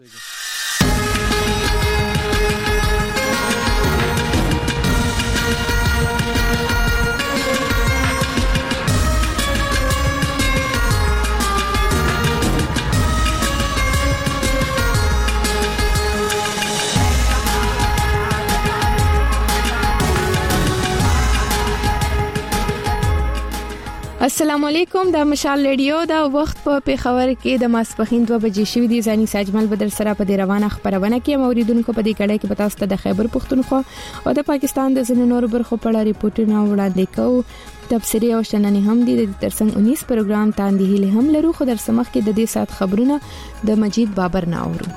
السلام علیکم، دا مشال ریډیو دا وخت په پیښور کې د ماسپخین 2 بجې شوې دي. ځاني ساجمل بدر سره په دې روانه خبرونه کې موریدونکو په دې کړه کې پتا ست د خیبر پختونخوا او د پاکستان د ځینو نورو برخو په اړه ریپورتونه وړاندې کوو. تبصری او شننې هم دي. د ترڅنګ 19 پروګرام تاندې هله هم لرو، خو در سمخ کې د دې سات خبرونه د مجید بابر ناورو.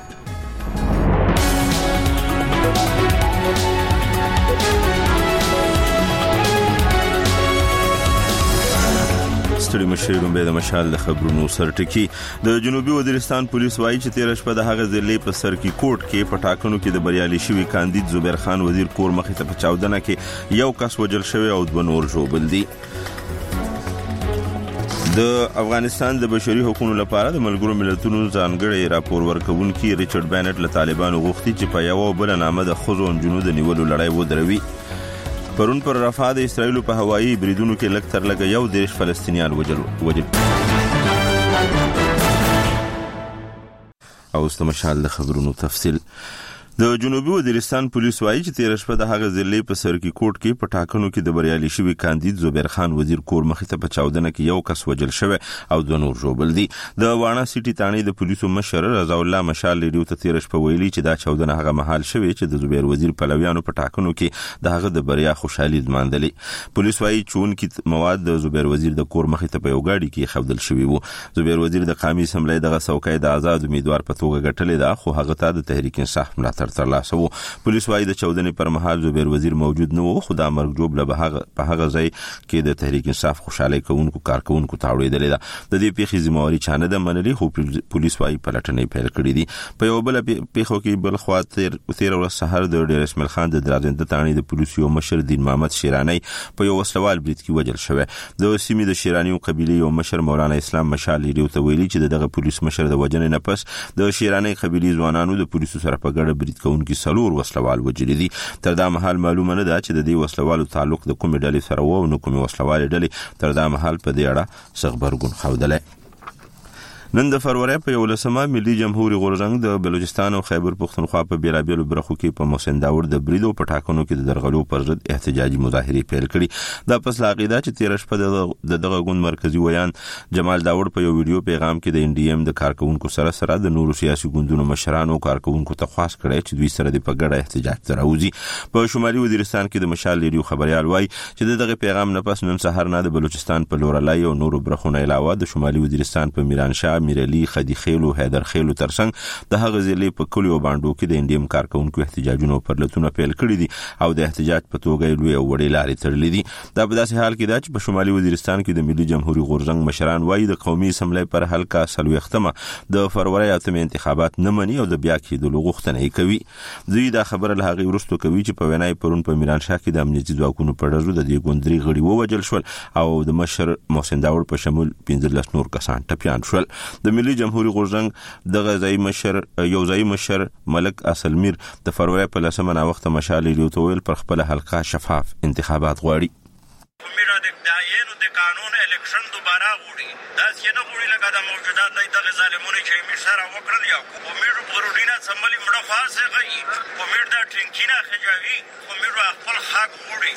ستړي مشرون به د مشال د خبرونو سرټکی. د جنوبي وزیرستان پولیس وایي چې 13 شپه د هغه ضلع په سر کې کوټ کې پټاکنو کې د بریالي شوی کاندید زبیر خان وزیر کور مخې ته په چاودنه کې یو کس وجل شوی او 2 نور ژوبل دي. د افغانستان د بشري حقوقو لپاره د ملګرو ملتونو ځانګړي راپور ورکونکي ریچارډ بینټ له طالبانو غوښتي چې په یو بل نامه د خزو او جنود نیولو لړۍ ودروي. پرون پر رفح د اسرایل په هوایي بریدونو کې لږ تر لږه 11 فلسطینیان وژل. او استمشال د خبرونو تفصیل. د جنوبي وزیرستان پولیس وایي چې 13 شپه د هغه ضلع په سر کې کوټ کې پټاکنو کې د بریالي شوی کاندید زبیر خان وزیر کور مخې ته په چاودنه کې یو کس وجل شوی او 2 نور ژوبل دي. د واڼه سيټي تانې د پولیسو مشر رضا الله مشال ریډیو ته 13 شپه ویلي چې دا چاودنه هغه محل شوی چې د زبیر وزیر پلویانو پټاکنو کې د هغه د بریا خوشحالي ځماندلې. پولیس وایي چې کې مواد د زبیر وزیر د کور مخې ته په یو گاډي کې خودل شوی وو. زبیر وزیر د قومي اسمبلی دغه څوکۍ د آزاد امیدوار په توګه ګټلې ده، خو هغه ته د تحریک انصاف ملاتړ ترلاسه وو. پولیس وايي د چاودنې پر مهال زبیر وزیر موجود نه وو، خو دا مرګ جوړ له په هغه ځای کې د تحریک انصاف خوشاله کوونکو کارکونکو تاوړېدل ده. د دې پیښې ذمہواري چانه د منلي، خو پولیس وايي پلټنې پیل کړې دي. په یو بل پیښو کې بل خوا 13 ورځ سحر د ډیر اسماعیل خان د درازنده تانې د پولیسو مشر دین محمد شیرانی په یو وسلوال برید کې وجل شوی. د سیمې د شیرانی قبيله یو مشر مولانا اسلام مشال ریډیو ته ویلي چې دغه پولیس مشر د وجنې نه پس د شیرانی قبيله ځوانانو د پولیسو سره په ګډه برید کوونکي سلور وسلوال وجلي دي. تر دا مهال معلومه نه ده چې د دې وسلوالو تعلق د کومې ډلې سره و او نو کومې وسلوالې ډلې تر دا مهال په دې اړه څرګندون خوندلې. نن د فروری په 11مه ملي جمهوریت غورځنګ د بلوچستان او خیبر پختونخوا په بیلابیلو برخو کې په محسن داور د بریدو پټاکنو کې د درغلو پر ضد احتجاجي مظاهرې پیل کړي. دا پس لاغیدا چې 13 شپه دغه غون مرکزی ویان جمال داور په یو ویډیو پیغام کې د NDM د کارکونکو سره د نورو سیاسي ګوندونو مشرانو کارکونکو ته خواست کړی چې دوی سره د پګړه احتجاج ته راوځي. په شمالي وزیرستان کې د مشال ریډیو خبريال وایي چې دغه پیغام نه پس نن سحر نه د بلوچستان په لورلای او نورو برخو نه علاوه د شمالي وزیرستان په میرانشاه، میرعلی، خدي خیلو، حیدر خیلو ترڅنګ د هغه ضلع په کلیو باندې کې د NDM کارکونکو احتجاجونو پر لټونه پیل کړی دي او د احتجاج په توګه لوی او وړې لارې تړلې دي. دا په داسې حال کې ده چې په شمالي وزیرستان کې د ملي جمهوریت غورځنګ مشران وایي د قومي اسمبلی پر حلقه 30 د فروری اتمه انتخابات نه مني او د بیا کېدلو غوښتنه کوي. دوی دا خبره له هغه وروسته کوي چې په وینای پرون په میرانشاه کې د امنیتي ځواکونو په ډزو د دې ګوندري غړي ووجل شول او د مشر محسن داور په شمول 15 نور کسان ټپيان شول. د ملي جمهوریت غورځنګ دغه ځای مشر ملک اصل میر د فروری په 10مه وخت مشال ریډیو ته ویل پر خپل حلقه شفاف انتخابات غواړي. میرا د دایې د قانون الیکشن دوباره غوړي دا څنګه غوړي لکه د موجودات د ظالمونو چې میر سره وکړل یا امید پروډینا سملی مړه خاصه غي امید د ټینګینا خجاوي امید خپل حق غوړي.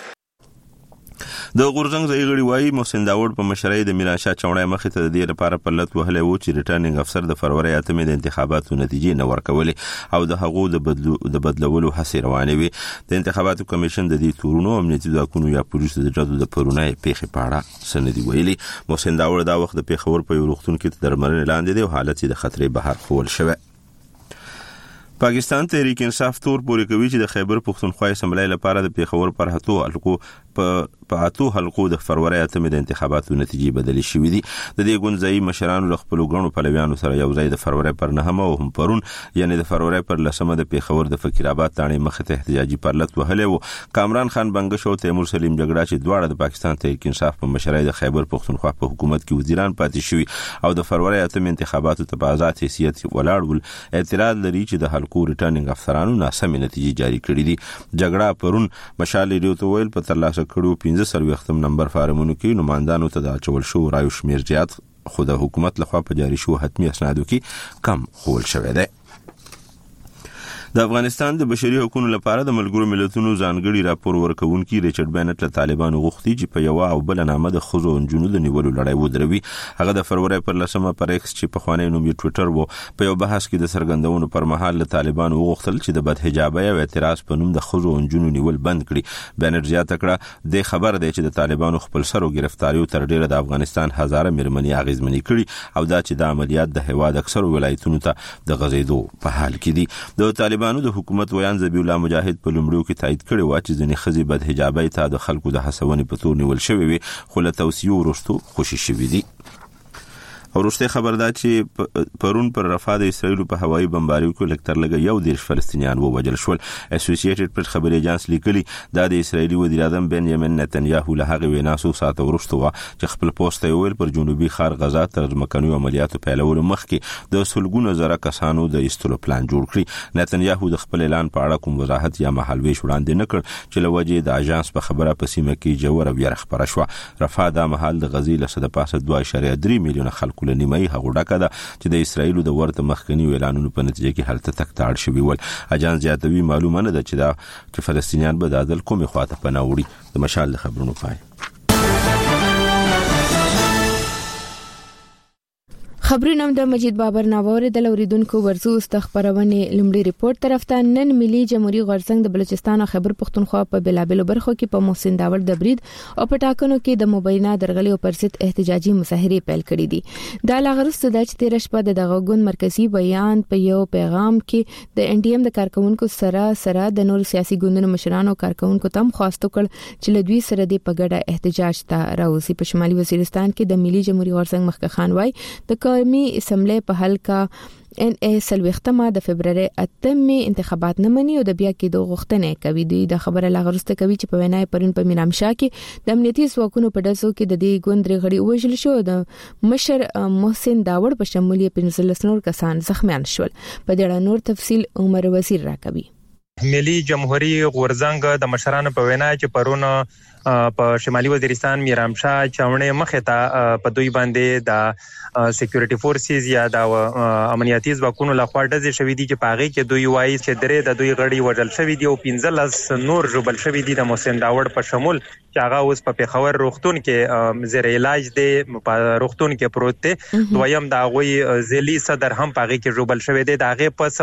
د غورځنګ ځای غړي وایي محسن داور په مشرۍ د میرانشاه چوڼای مخې ته د دې لپاره په لټ وهلې وو چې ریټرنینګ افسر د فروری اتمه د انتخاباتو نتیجې نه ورکولې او د هغو د بدلولو هڅې روانې وي. د انتخاباتو کمیشن د دې تورونو امنیتي ځواکونو یا پولیسو د جادو د پرونای پیښې پاړه سندې ویلي. محسن داور دا وخت د پیښور په یو روغتون کې درملنې لاندې دی او حالت د خطرې بهر خول شوی. پاکستان تحریک انصاف تور پورې کوي چې د خیبر پختونخوا اسمبلی لپاره د پیښور پر هټو په اتو حلقو د فروری اتمې د انتخاباتو نتیجې بدلې شوې دي. د دې ګوندځایي مشرانو له خپلو ګڼو پلویانو سره یو ځای د فروری پر 9 او هم پرون یعنی د فروری پر 10 د پیښور د فقیر آباد تاڼې مخې ته احتجاجي پرلط وهلی و. کامران خان بنگش او تیمور سلیم جګړه چې دواړه د پاکستان تحریک انصاف په مشرۍ د خیبر پختونخوا په حکومت کې وزیران پاتې شوي او د فروری اتمې انتخاباتو ته په آزاد حیثیت ولاړ ول، اعتراض لري چې د حلقو ریټرنینګ افسرانو ناسمې نتیجې جاری کړې دي. جګړه پرون مشال ریډیو ته ویل په ترلاسه کړو 15 نمبر فارمونو کې نمائندانو ته د اچول شو رایو شمیر زیات خو د حکومت لخوا په جاری شو حتمی اسنادو کې کم خول شوی دی. د افغانستان د بشري حقوقو لپاره د ملګرو ملتونو ځانګړي راپور ورکونکي ریچارډ بینټ له طالبانو غوښتي چې په یو او بل نامه د خزو او جنونو د نیولو لړۍ ودروي. هغه د فروری پر 10 پر ایکس چې په خوانی نوم یې ټوئیټر وو په یو بحث کې د سرګندونو پر مهال له طالبانو وغوښتل چې د بدحجابۍ او اعتراض په نوم د خزو او جنونو نیول بند کړي. بینټ زیاته کړه د خبر دی چې د طالبانو خپل سرو گرفتاریو تر ډیره د افغانستان هزاره مرمنې اغیزمنې کړي او دا چې د عملیات د هواد اکثر ولایتونو ته د غزیدو په حال کې دي. د طالبانو د حکومت ویان ذبیح الله مجاهد په لومړیو کې تایید کړی و چې ځینې ښځې بدحجابۍ ته د خلکو د هڅونې په تور نیول شوې وي خو له توصیو وروسته خوشي شوي دي. او وروسته خبر ده چې پرون پر رفح د اسرایل په هوایي بمباریو کې لکتر لګ یو 10 فلسطینیان ووجل شول. اسوسییټډ پریس خبري اژانس لیکلي دا د اسرایلی وزیر اعظم بنیامین نتنیاهو له هغه ویناسو ساعت وروسته و چې خپل پوسټ ویل پر جنوبي خار غزا تر ځمکنیو عملیاتو پیلولو مخکې د سلګونو زره کسانو د ایستلو پلان جوړ کړی. نتنیاهو د خپل اعلان په اړه کوم وضاحت یا مهالويش وړاندې نه کړ چې لوجه د اژانس په خبره په سیمه کې جوړ او یې خبره شو. رفح د محل د غزي له صد پاسه 2.3 میلیون خلکو له نیمه هغه ډکه ده چې د اسرایل د ورته مخکنی اعلانونو په نتیجه کې هلته تکتاړ شوی ول. اجانس زیاتوي معلومه نه ده چې فلسطینیان به د عدل کومې خواته پناه وړي. د مشال خبرونو پای خبرونه د مجید بابر ناوور د لوریدونکو ورزو استخبارونه لمړي ریپورت طرف ته نن ملي جمهوریت غورځنګ د بلوچستان او خیبر پختونخوا په بلابلو برخو کې په محسن داور د برید او پټاکنو کې د مبینه درغلي او پرست احتجاجي مظاهره پیل کړې دي. دا لاغرسته د 13 په دغه ګوند مرکزی بیان په یو پیغام کې د ان ډي ام د کارکونکو سره د نور سیاسي ګوندونو مشرانو کارکونکو تم خواستو کړ چې لدوی سره د پګړه احتجاج ته راوځي. په شمالي وزیرستان کې د ملي جمهوریت غورځنګ مخکې خان وای د قومي اسمبلی په حل کا ان ای سلوختمه د فبرवरी 8 انتخابات نه مني او د بیا کې دوه غوښتنې کوي. د خبره لاغرسته کوي چې په وینای پرون په میرامشاه کې د امنیتي ځواکونو په ډزو کې د دې ګوند غړي وژل شو. د مشر محسن داوړ په شمول 15 نور کسان زخمیان شول. په دې اړه نور تفصیل عمر وزیر راکوي. ملي جمهوریت غورځنګ د مشرانو په وینا چې پرون په شمالي وزیرستان میرامشاه چاونې مخه ته په دوی باندې د سکیورټي فورسز یا د امنیتي ځواکونو لخوا ډزې شوې دي چې پاغي کې دوی وایي چې درې د دوی غړي وژل شوی دي او 15 نور ژوبل شوی دي د محسن داوړ په شمول چې هغه اوس په پیښور روغتون کې زیر علاج دی په روغتون کې پروت دی. دویم د غوي ځلی صدر هم پاغي کې ژوبل شوی دی. دغه پس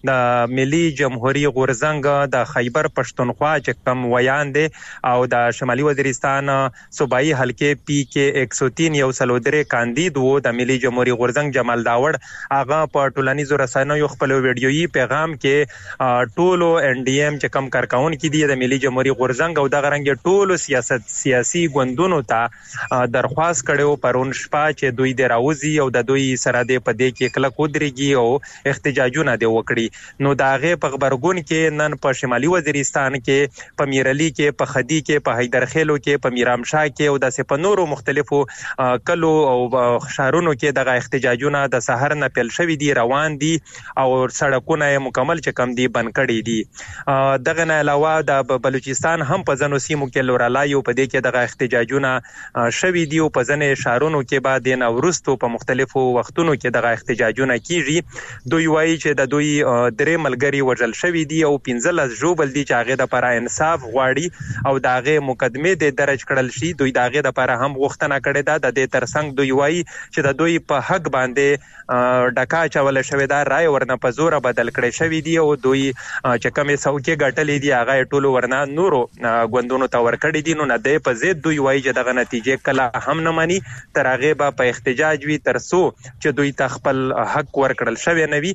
د ملي جمهوریت غورځنګ د خیبر پښتونخوا چې کم ویان دی او د شمالي وزیرستان صوبایي حلقې پی کې 103 یو سلودره کاندید وو. د ملي جمهوریت غورځنګ جمال داوړ هغه په ټولنیزو رسنیو خپل ویډیويي پیغام کې ټولو ان ډي ام چې کم کارکون کې دي د ملي جمهوریت غورځنګ او د غرنګ ټولو سیاسي ګوندونو ته درخواست کړو پرون شپه چې دوی د راوځي او د دوی سره د پدې کې کله کودريږي او احتجاجونه دی وکړي. نو داغه په خبرګون کې نن په شمالي وزیرستان کې په میرلی کې په خدي کې په حیدر خیلو کې په میرامشاه کې او د سپنورو مختلفو کلو او شهرونو کې دغه احتجاجونه د سحر نه پیل شوې دي روان دي او سړکونه مکمل چې کم دي بند کړي دي. دغه نه علاوه د بلوچستان هم په ځنو سیمو کې لورالایو په دې کې دغه احتجاجونه شوې دي او په ځنې شهرونو کې بعد نه ورستو په مختلفو وختونو کې دغه احتجاجونه کیږي. دوی وایي چې د دوی درې ملګری وژل شوې دي او 15 ژوبل دي چې هغه د لپاره انصاف غواړي او دغه مقدمه د درج کړل شي. دوی دغه د لپاره هم غوښتنه کړې ده. د دې ترڅنګ دوی وایي چې د دوی په حق باندې ډکا چول شوې ده رای ورنه په زور بدل کړي شوې دي او دوی چې کومه څوکۍ ګټلې دي هغه ټولو ورنه نورو غوندونو ته ورکړي دي. نو نه دی په زید دوی وایي چې دغه نتیجې کله هم نه مانی تر هغه په احتجاج وی ترسو چې دوی ته خپل حق ورکړل شوی نه وي.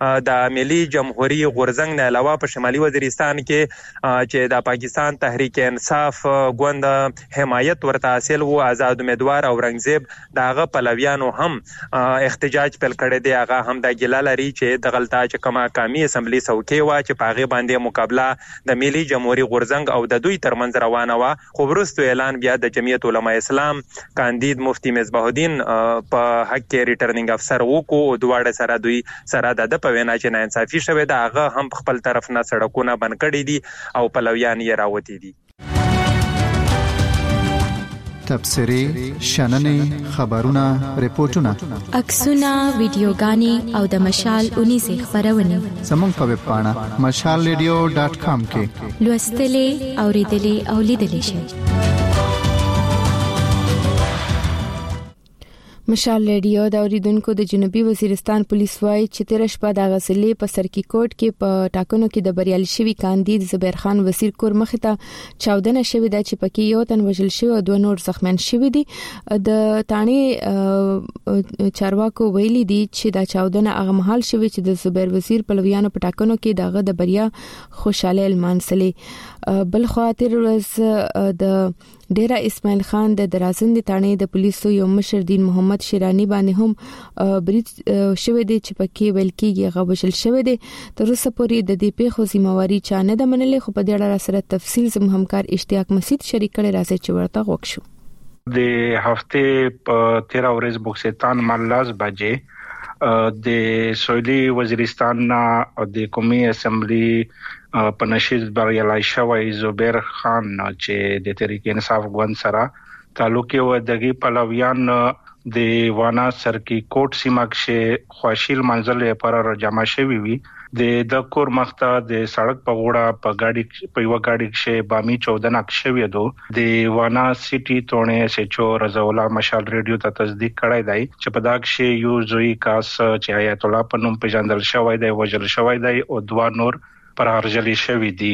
د ملي جمهوریت غورځنګ نه علاوه په شمالي وزیرستان کې چې د پاکستان تحریک انصاف ګوند حمایت ورته حاصل وو. آزاد امیدوار اورنګزیب داغه پلویانو هم احتجاج پیل کړی دی. هغه هم د ګیله لري چې د غلطا چې کومه قومي اسمبلی څوکۍ وا چې په هغه باندې مقابله د ملي جمهوریت غورځنګ او د دوی ترمنځ روانه وا، خو وروسته اعلان بیا د جمعیت علما اسلام کاندید مفتی مصباح الدین په حق کې ریټرنینګ افسر وکړو. دواړه سره دوی سره د په وینا چې ناانصافي شوه دا هغه هم خپل طرف نه سړکونه بند کړي دي او پلویان یې راوتی دي. تبصري شننې خبرونه ریپورتونه عکسونه ویډیوګانې او د مشال 19 خبرونه زموږ په ویب پاڼه mashalradio.com کې لوستلې اوریدلې او لیدلې شئ. مشال ریډیو د اوریدونکو د جنوبي وزیرستان پولیس وایي چې تیر شپه د غسلې په سرکی کوټ کې په ټاکنو کې د بریالي شوی کاندید زبیر خان وزیر کور مخې ته چاودنه شوې ده چې پکې یو تن وژل شوی او 2 نور زخمیان شوی دي. د تانی چارواکو ویلي دي چې دا چاودنه هغه مهال شوی چې د زبیر وزیر په لویانو په ټاکنو کې دغه د بریا خوشاله المانسلې. بل خو تیر ورځ د ډیرا اسماعیل خان د درازند تانی د پولیسو یو مشر دین محمد شیرانی باندې هم بریټ شوی دی چې پکې ویل کېږي غوښل شوی دی. تر اوسه پورې د دې پیښو ذمہواری چا نه د منلې، خو په دې اړه سره تفصیل زموږ همکار اشتیاق مسعود شریک کړي راځي چې ورته وښیو. د هفته په 13 ورځ بوکستان مالاز بجې د سویلي وزیرستان د قومي اسمبلی په نشیز بریالي شوی زبیر خان چې د تحریک انصاف ګوند سره تعلق یو دغه پلویان د وانا سرکی کوټ سیمه کې خوشیل منزل پر جمع شوی وي. د کور مخته د سړک په وړه په گاډي په یو گاډي کې بامي 14 شوی دو. د وانا سټي تونه سچو رضاولا مشال ریډیو ته تصدیق کړی دی چې په داګ کې یو زوی کاس چې آیت الله په نوم پیژندل شوی دی وژل شوی دی او 2 نور پر هرجلی شوی دي.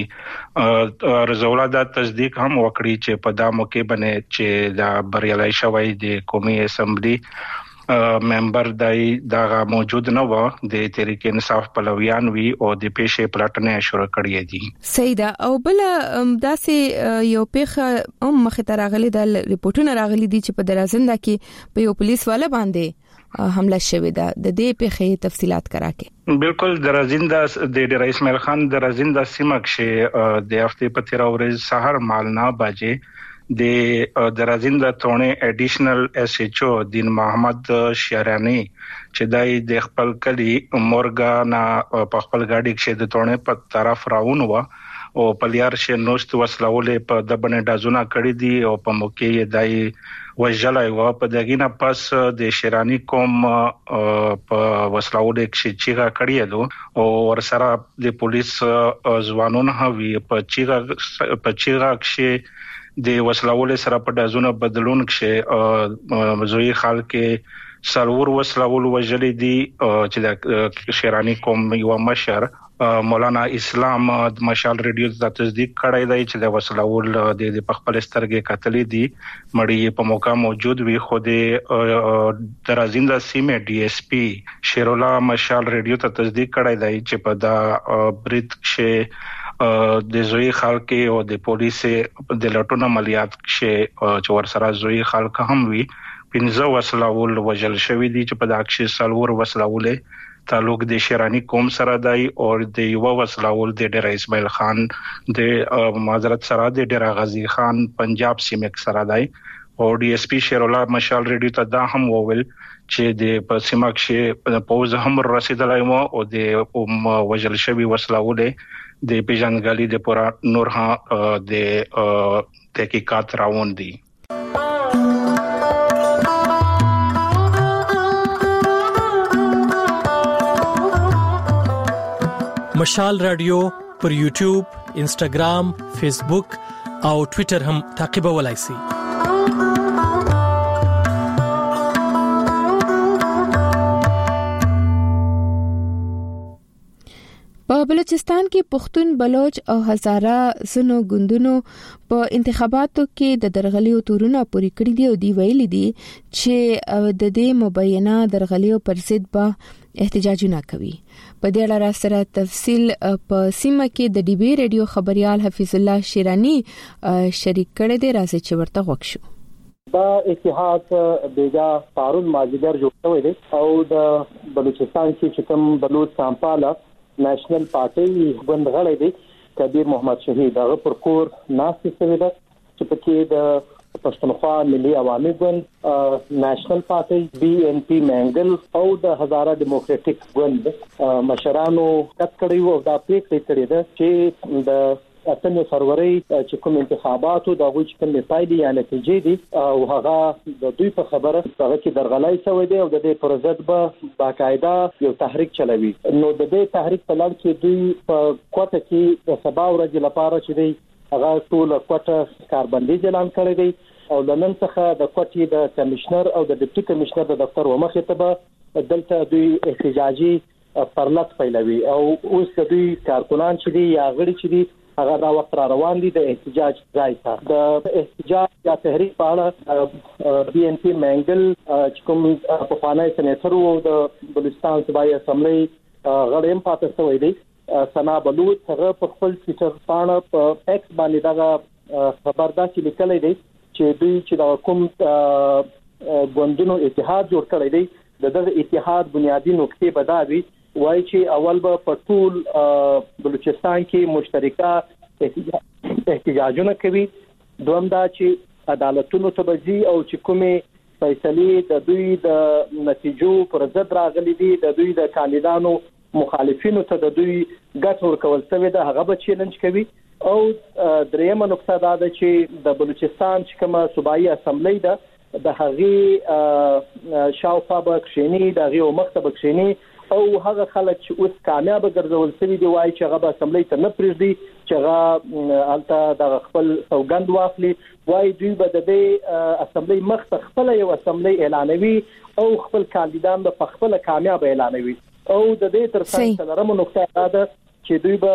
رضاولا دا تصدیق هم وکړي چې په دا موقع باندې چې دا بریالي شوی د قومي اسمبلی ممبر دا موجود نه و. د تحریک انصاف پلویان وی او د پیښې پلاتنه شروع کړې دي. سیدا او بل داسې یو پیښه مخه ترغلي د ریپورتونو راغلي دي چې په درازنده کې په یو پولیس والا باندې حمله شوې ده. د دې پیښې تفصيلات کراکې. بالکل درازنده د رئیس اسماعیل خان درازنده سیمه کې د هفته په 13 ورځ سحر مالنا بجې د درازنده تونه اډیشنل اس ایچ او دین محمد شیرانی چې دای د خپل کلی مورګانا په خپل گاډي کې د تونه په طرف راونه و او پلیار شه نوست وسلولې په دبنه دازونه کړې دي او په موقع یې دای وجلای و په دغینه پس د شیرانی کوم په وسلولې کې چیغه کړې دو او ورسره د پولیس ځوانون هوی په چیغه کې د وسلولې سره په دازونه بدلون کې زوی خال کې سرور وسلول وجلې دي چې د شیرانی کوم یو مشر مولانا اسلام د مشال ریډیو ته تصدیق کړی دی چې د وسلول د خپل سترګې قتلې دي. مړی په موقع موجود وي. خو د درازنده سیمه ډي اس پی شیرولا مشال ریډیو ته تصدیق کړی دی چې په دا بریټ کې د زوی خلک او د پولیس د لټون عملیات کې چې ورسره زوی خلک هم وي 15 وسلول وجل شوی دي چې په داکشه سلور وسلولې تعلق د شیرانی قوم سره دی او د یو وسلول د ډیر اسماعیل خان د معذرت سره د ډیر غازی خان پنجاب سیمه سره دی او ډي اس پی شیرولا مشال ریډیو ته دا هم وویل چې د پسیمه کې پوز هم رسیدلای مو او د وجل شوی وسلولې د پیژنګالي د پورا نور ها د تحقیقات روان دي. مشال رادیو پر یوټیوب، انسټاګرام، فیسبوک او ټوئیټر هم تعقیبولای شئ. په بلوچستان کې پښتون، بلوچ او هزاره زنو ګوندونو په انتخاباتو کې د درغلیو تورونه پوری کړی دي او دی ویلي دي چې د دې مبینه درغلیو پر ضد به احتجاجونه کوي. په دې اړه سره تفصیل په سیمه کې د ډي بي رادیو خبريال حفیظ الله شیرانی شریک کړی دی، راځي چې ورته وښیو. دا اتحاد بیگا پارون مازیګر جوړ شوی دی او د بلوچستان کې کوم بلوچ سامپاله نېشنل پارټي بندغړی دی کبیر محمد شهید هغه پر کور ناس شوی دی چې پکې د پښتونخوا ملي عوامي ګوند، نېشنل پارټي، بي ان پي منګل او د هزاره ډیموکراټک ګوند مشرانو کټ کړی وو. دا پریکړه کړې ده چې د اتنه فروری چې کوم انتخاباتو د غوښ کوم پایلې یا نتیجې دي او هغه د دوی په خبره هغه کې درغلای شوی دی او د دې پر ضد به باقاعده یو تحریک چلوي. نو د دې تحریک په لړ کې دوی په کوټه کې د سبا ورځې لپاره چې دی هغه ټول کوټه کاربندي اعلان کړی دی او لنن څخه د کوټې د کمشنر او د ډیپټي کمشنر د دفتر ومخې ته به دلته دوی احتجاجي پرلط پیلوي او اوس د دوی کارکونان چې دی یا غړي چې دی هغه دا وخت را روان دي د احتجاج ځای ته. د احتجاج یا تحریک په اړه بي ان پي منګل چې کوم په خوانی سېنیټر وو د بلوچستان صوبایي اسمبلی غړی هم پاتې شوی دی سنا بلوچ، هغه په خپل ټویټر باندې په ایکس باندې دا خبر داسې لیکلی دی چې دوی چې د کوم ګوندونو اتحاد جوړ کړی دی د دغه اتحاد بنیادی نقطې بداوي وای چې اول به په ټول بلوچستان کې مشترکه احتجاجونه کوي، دویم دا چې عدالتونو ته بځي او چې کومه فیصله د دوی د نتیجو پر ضد راغلي دي د دوی د کاندیدانو مخالفینو ته د دوی ګټ ورکول شوی ده هغه به چیلنج کوي. او دریمه نقطه دا ده چې د بلوچستان چې کومه صوبایي اسمبلی ده د هغه شاوخوا بخښنی د هغه مکتب بخښنی او هغه خلک چې اوس کامیاب ګرځول شوی دی وایي چې هغه اسمبلی ته نه پریږدي چې هغه الته د خپل سوګند واخلي، وایي دوی به د دې اسمبلی مخ خپل یو اسمبلی اعلانوي او خپل کاندیدان به خپل کامیاب اعلانوي. او د دې ترڅنګ څلورمه نقطه ده چې دوی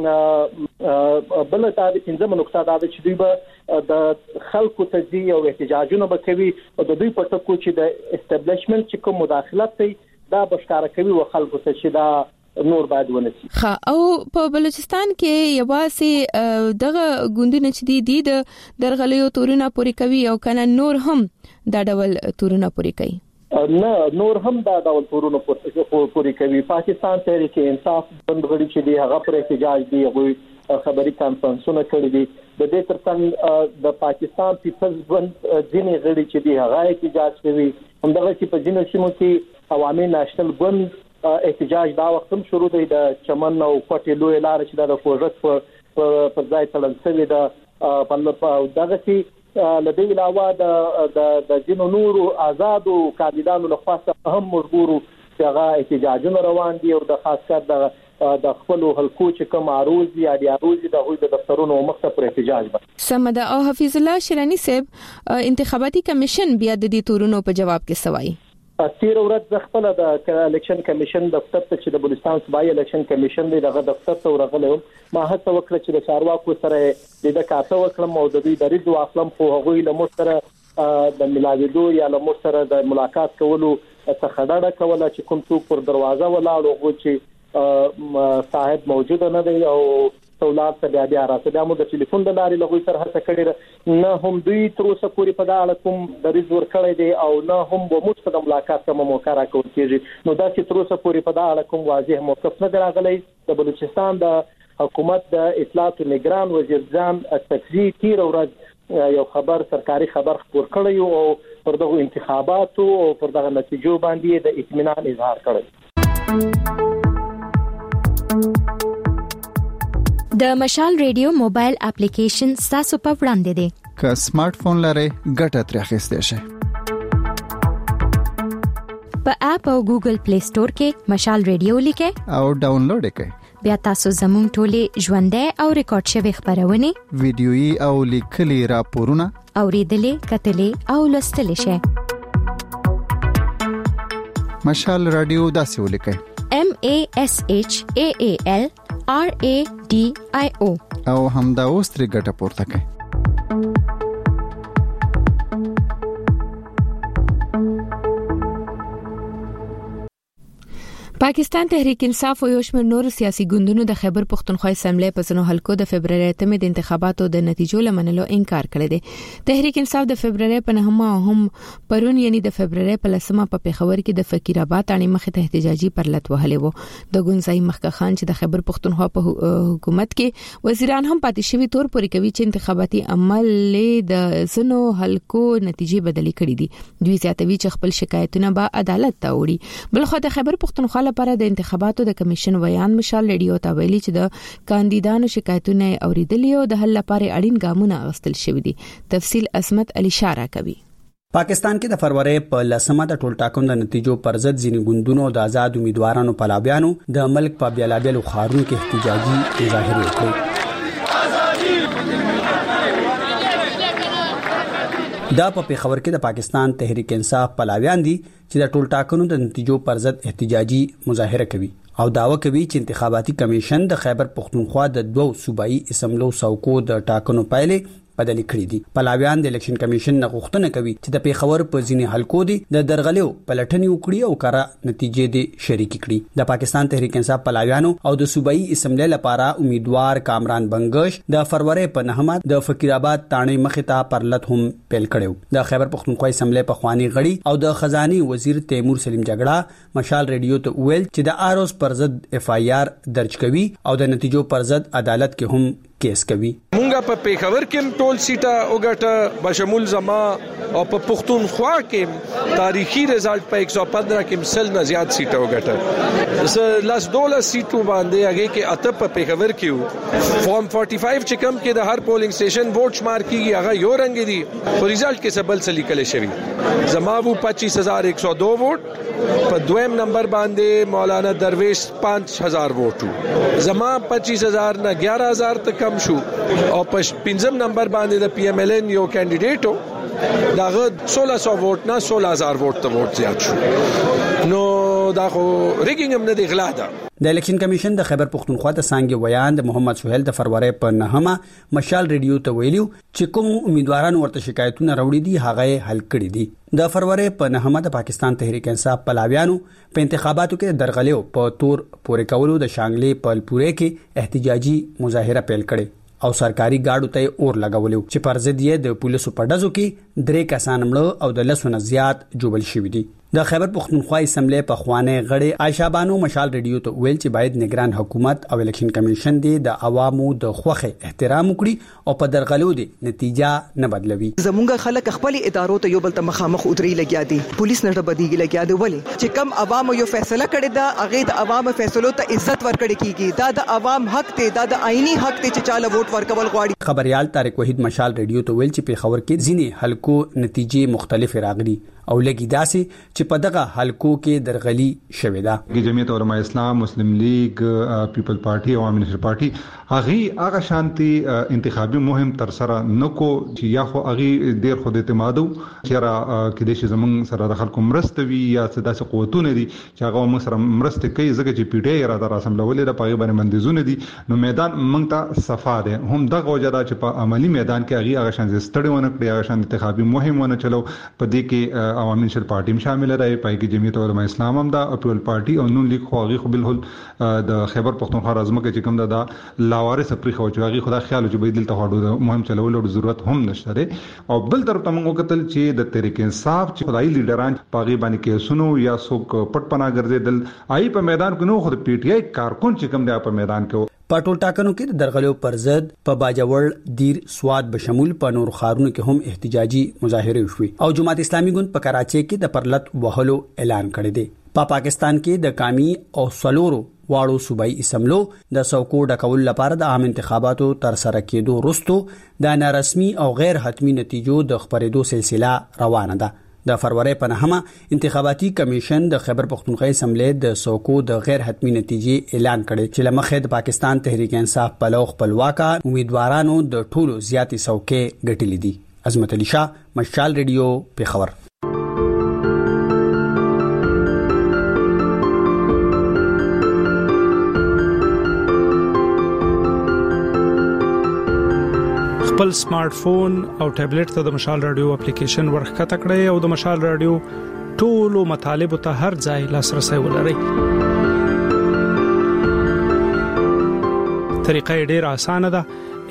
به بل تاسو پنځمه نقطه ده چې دوی به د خلکو تجزیه او احتجاجونه به کوي او د دوی په ټکو چې د استابلیشمنت چې کوم مداخلت کوي دا بشکاره کوي او خلکو ته چې دا نور باید ونشي. او په بلوچستان کې یوازې دغه ګوندونه چې دي د درغلیو تورونه پوری کوي او کنه نور هم دا ډول تورونه پوری کوي؟ نه، نور هم دا ډول تورونه پوری کوي. پاکستان تحریک انصاف بندغړي چې دی هغه پر احتجاج دی، هغه خبري کانفرنسونه کړی دي. د دې ترڅنګ د پاکستان پیپلز ګوند ځینې غړي چې دی هغه احتجاج کوي. همدغه چې په ځینو سیمو کې عوامي نېشنل ګوند احتجاج دا وخت هم شروع دی د چمن او کوټې لوی لار چې د پروژې په ځای تړل شوی ده په دغه کې لدې علاوه د ځینو نورو آزادو کاندیدانو لخوا هم مجبورو چې هغه احتجاجونه روان دي او د خاص کر د خپل حلقو چې کوم عروض یا د عروض د غوښتنو د دفترونو مخته پر احتجاج باندې سمده. او حفیظ الله شیرانی صاحب انتخاباتي کمیشن بیا د دې تورونو په جواب کې سوای تیر ورځ خپل د الیکشن کمیشن دفتر ته چې د بلوچستان صوبایي الیکشن کمیشن دغه دفتر ته ورغلم ما هڅه وکړه چې د چارواکو سره د کاته وکړم او د دوی د ریډ واخلم خو هغه له مو سره د ملاویدو یا له مو سره د ملاقات کولو څخه ډډه کوله چې کوم څوک پر دروازه ولاړ او چې صاحب موجود نه دی او تولات ته بیا راځي دا مو د ټلیفون د لارې لغوي سره هڅه کړې نه هم دوی تر اوسه پورې په دا اړه کوم دریځ ورکړی دی او نه هم به موږ په ملاقات کوم موقع راکول کېږي. نو دا چې تر اوسه پورې په دا اړه کوم واضح موقف نه راغلی. د بلوچستان د حکومت د اطلاعات او نگران وزیر ځان تکزی تیر ورځ یو خبر سرکاري خبر خبر کړی او پر دغه انتخاباتو او پر دغه نتیجو باندې د اطمینان اظهار کړی. د مشال ریډیو موبایل اپلیکیشن تاسو په وړاندې دی. که سمارټ فون لرئ ګټه ترې اخیستئ شئ. په اپ او ګوګل پلی سٹور کې مشال ریډیو لیکئ او ډاونلوډ کړئ. بیا تاسو زموږ ټولې ژوندۍ او ریکارډ شوی خبرونه ویډیويي او لیکلي راپورونه اوریدلې کتلې او لوستلې شئ. مشال رادیو داسې ولیکئ: MASHAAL RADIO او همدا اوس ترې ګټه پورته کړئ. پاکستان تحریک انصاف او یوشمیر نور سیاسي ګوندونو د خیبر پختونخوا اسمبلی په ځینو حلقو د فبرवरी 8 د انتخاباتو د نتیجو لمنلو انکار کړی دی. تحریک انصاف د فبرवरी په 9 هم پرون یعنی د فبرवरी په 10 په پیښور کې د فقیر آباد تانی مخ ته احتجاجي پرلط وهلې وو. د ګونځای مخکخ خان چې د خیبر پختونخوا په حکومت کې وزیران هم پاتې شوی تور پورې کوي چې انتخاباتي عمل د زنو حلقو نتیجې بدلی کړې دي. دوی زیاتوي چې خپل شکایتونه به عدالت ته وړي. بلخو د خیبر پختونخوا لپاره د انتخاباتو د کمیشن ویان مشال ریډیو ته ویلي چې د کاندیدانو شکایتونه اوریدلي او د حل لپاره اړین ګامونه اخیستل شوي دي. تفصیل عصمت علي شارع کوي. پاکستان کې د فروری په 10 د ټول ټاکنو د نتیجو پر ضد ځینې ګوندونو د آزاد امیدوارانو پلابیانو د ملک په بیلابیلو ښارونو کې احتجاجي مظاهرې وکړې. دا په پیښور کې د پاکستان تحریک انصاف پلاویان دي چې د ټول ټاکنو د نتیجو پر ضد احتجاجي مظاهره کوي او داوا کوي چې انتخاباتي کمیشن د خیبر پختونخوا د 2 صوبایي اسمبلو څوکو د ټاکنو پایلې بدلی کړې دي. پلاویان د الیکشن کمیشن نه غوښتنه کوي چې د پیښور په ځینې حلقو دي د درغلیو پلټنې وکړي او کارا نتیجې دي شریک کړي. د پاکستان تحریک انصاف پلاویانو او د صوبایي اسمبلی لپاره امیدوار کامران بنگش د فروری په 9 د فقیر آباد تانی مخ ته پرلط هم پیل کړو. د خیبر پختونخوا اسمبلی په خوانی غړي او د خزاني وزیر تیمور سلیم جګړه مشال ریډیو ته ویل چې د آروز پر ضد FIR درج کوي او د نتیجو پر ضد عدالت کې هم کیس کوي. مونږه په پیښور کې ټول سیټه وګټه بشمول زما او په پختونخوا کې تاریخي رزلټ په 115 کې مسل نه زیات سیټه وګټه. لاس $12 سیټو باندې هغه کې اته په پیښور کې فارم 45 چې کم کې د هر پولینګ سټیشن ووټ شمار کیږي هغه یو رنگ دي په رزلټ کې سبل سلی کله شوی. زما وو 25102 ووټ په دویم نمبر باندې مولانا درویش 5000 ووټ زما 25000 نه 11000 تک کم شو او په 5م نمبر باندې د PMLN یو کینډیډیټو داغه 1600 ووټ نه 16000 ووټ ته ووټ زیات شو. نو دا خو ریګینګ هم نه دی غلا ده. د الیکشن کمیشن د خیبر پختونخوا د سانګي ویان د محمد سہیل د فروری په 9 مشال ریډیو ته ویلو چې کوم امیدوارانو ورته شکایتونه راوړي دي هغه حل کړي دي. د فروری په 9 د پاکستان تحریک انصاف پلاویانو په انتخاباتو کې درغلیو په تور پورې کولو د شانګلې په پورې کې احتجاجي مظاهره پیل کړي او سرکاري گاډو ته اور لګولو چې پر ضد یې د پولیسو په ډزو کې 3 کسان مړه او د 200 نه زیات جوړل شوی دي. د خیبر پختونخوا اسمبلی په خوانه غړي عائشہ بانو مشال ریډیو ته ویل چې باید نگران حکومت او الیکشن کمیشن دی د عوامو د خوخه احترام وکړي او په درغلو دي نتیجه نه بدلوي. زمونږ خلک خپل ادارو ته یو بل ته مخامخ اتري لګیا دي پولیس نه بدیږي لګیا دي ولی چې کم عوامو یو فیصله کړی دا هغه د عوامو فیصلو ته عزت ورکړي کیږي. دا د عوام حق دی دا د آئینی حق دی چې چاله ووټ ورکول غواړي. خبريال طارق وحید مشال ریډیو ته ویل چې په خبر کې ځینې حلقو نتیجې مختلف راغلي او لګی داسي چې په دغه حلقو کې درغلي شوې ده. جمعیت علماء اسلام، مسلم لیگ، پیپل پارټي او عوامي نشر پارټي هغه شانتي انتخابي مهم تر سره نکو چې یا خو هغه ډیر خو د اعتمادو چې را کې د زمون سره د خلکو مرسته وي یا داسې قوتونه دي چې هغه موږ سره مرسته کوي ځکه چې پیډه را در اسمبلولې د پاغي باندې بندیزونه دي. نو میدان موږ ته صفا ده هم دغه وجدا چې په عملی میدان کې هغه شان ستړي ونه کړی هغه شان انتخابي مهم ونه چلو. په دې کې عوامي نشر پارټي هم شامل راي پای کې جمعیت علماء اسلام هم دا پیپل پارټي او نون لیگ خو هغه بالکل د خیبر پختونخوا رازمکه چې کوم دا لاوارث پرې خو چې هغه خدا خیال چې به دلته هډو مهم چلولو ضرورت هم نشته. او بل طرف ته موږ کتل چې د تحریک انصاف چې خدای لیډران پاغي باندې کې سنو یا څوک پټ پنا ګرځیدل آی په میدان کې نو خو د PTI کارکون چې کوم دی په میدان کې په ټول ټاکنو کې د درغلیو پر ضد په باجوړ دیر سواد بشمول په نور خارونو کې هم احتجاجي مظاهره وشوي او جماعت اسلامي ګوند په کراچۍ کې د پرلط وهلو اعلان کړی دی. په پاکستان کې د کامی او سلورو واړو صوبایي اسمبلو د څوکو ډکول لپاره د عام انتخاباتو تر سره کېدو وروسته د نارسمي او غیر حتمی نتیجو د خبرېدو سلسله روانه ده. د فروری په 9 انتخاباتي کمیشن د خیبر پختونخوا اسمبلی د څوکو د غیر حتمی نتیجې اعلان کړي چې لمخې د پاکستان تحریک انصاف پلو خپلواکه امیدوارانو د ټولو زیاتې څوکې ګټلې دي. عظمت علي شاه، مشال ریډیو، پیښور. خپل سمارټ فون او ټابلیټ ته د مشال رادیو اپلیکیشن ورخکته کړئ او د مشال رادیو ټولو مطالبه ته هر ځای لاسرسي ولرئ. طریقه ډیره اسانه ده.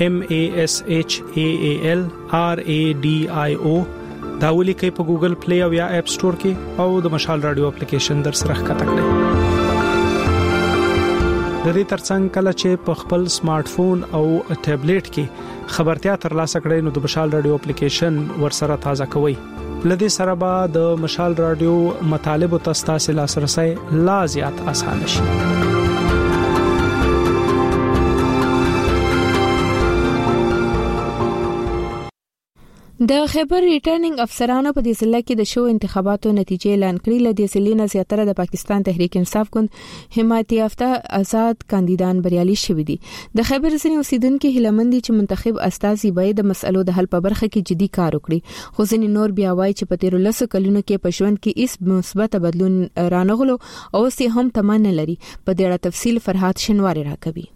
MASHAALRADIO دا ولیکئ په ګوګل پلی او یا اپ سٹور کې او د مشال رادیو اپلیکیشن در سره ښکته کړئ. د دې ترڅنګ کله چې په خپل سمارټ فون او ټابلیټ کې خبرتیا ترلاسه کړئ نو د مشال رادیو اپلیکیشن ورسره تازه کوئ. لدې سره به د مشال رادیو مطالبه تاسو لاسرسي لا زیات آسان شي. د خیبر ریټرنینګ افسرانو په دې ضلع کې د شو انتخاباتو نتیجې اعلان کړې. لدې ضلع نه زیاتره د پاکستان تحریک انصاف ګوند حمایت یافته آزاد کاندیدان بریالي شوي دي. د خیبر ځینې اوسیدونکو هیلمندي چې منتخب استازي باید د مسلو د حل په برخه کې جدي کار وکړي. خو ځینې نور بیا وایي چې په 13 کلونو کې په ژوند کې هیڅ مثبت بدلون رانغلو او سي هم تمنا لري. په دې اړه تفصیل فرحات شنواری راکوي.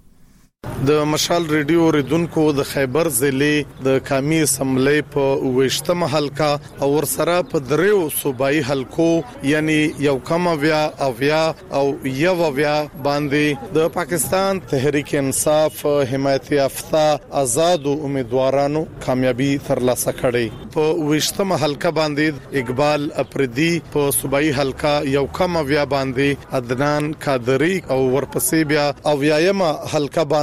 د مشال ریډیو ریدونکو د خیبر ضلع د قومي اسمبلی په 28مه حلقه او ورسره په دریو صوبایي حلقو یعنی یو کمویا اویا او یوویا باندې د پاکستان تحریک انصاف حمایت یافته آزاد امیدوارانو کامیابی ترلاسه کړې. په 28مه حلقه باندې اقبال اپریدي، په صوبایي حلقه یو کمویا باندې عدنان قادری او ورپسې بیا اویایمه حلقه باندې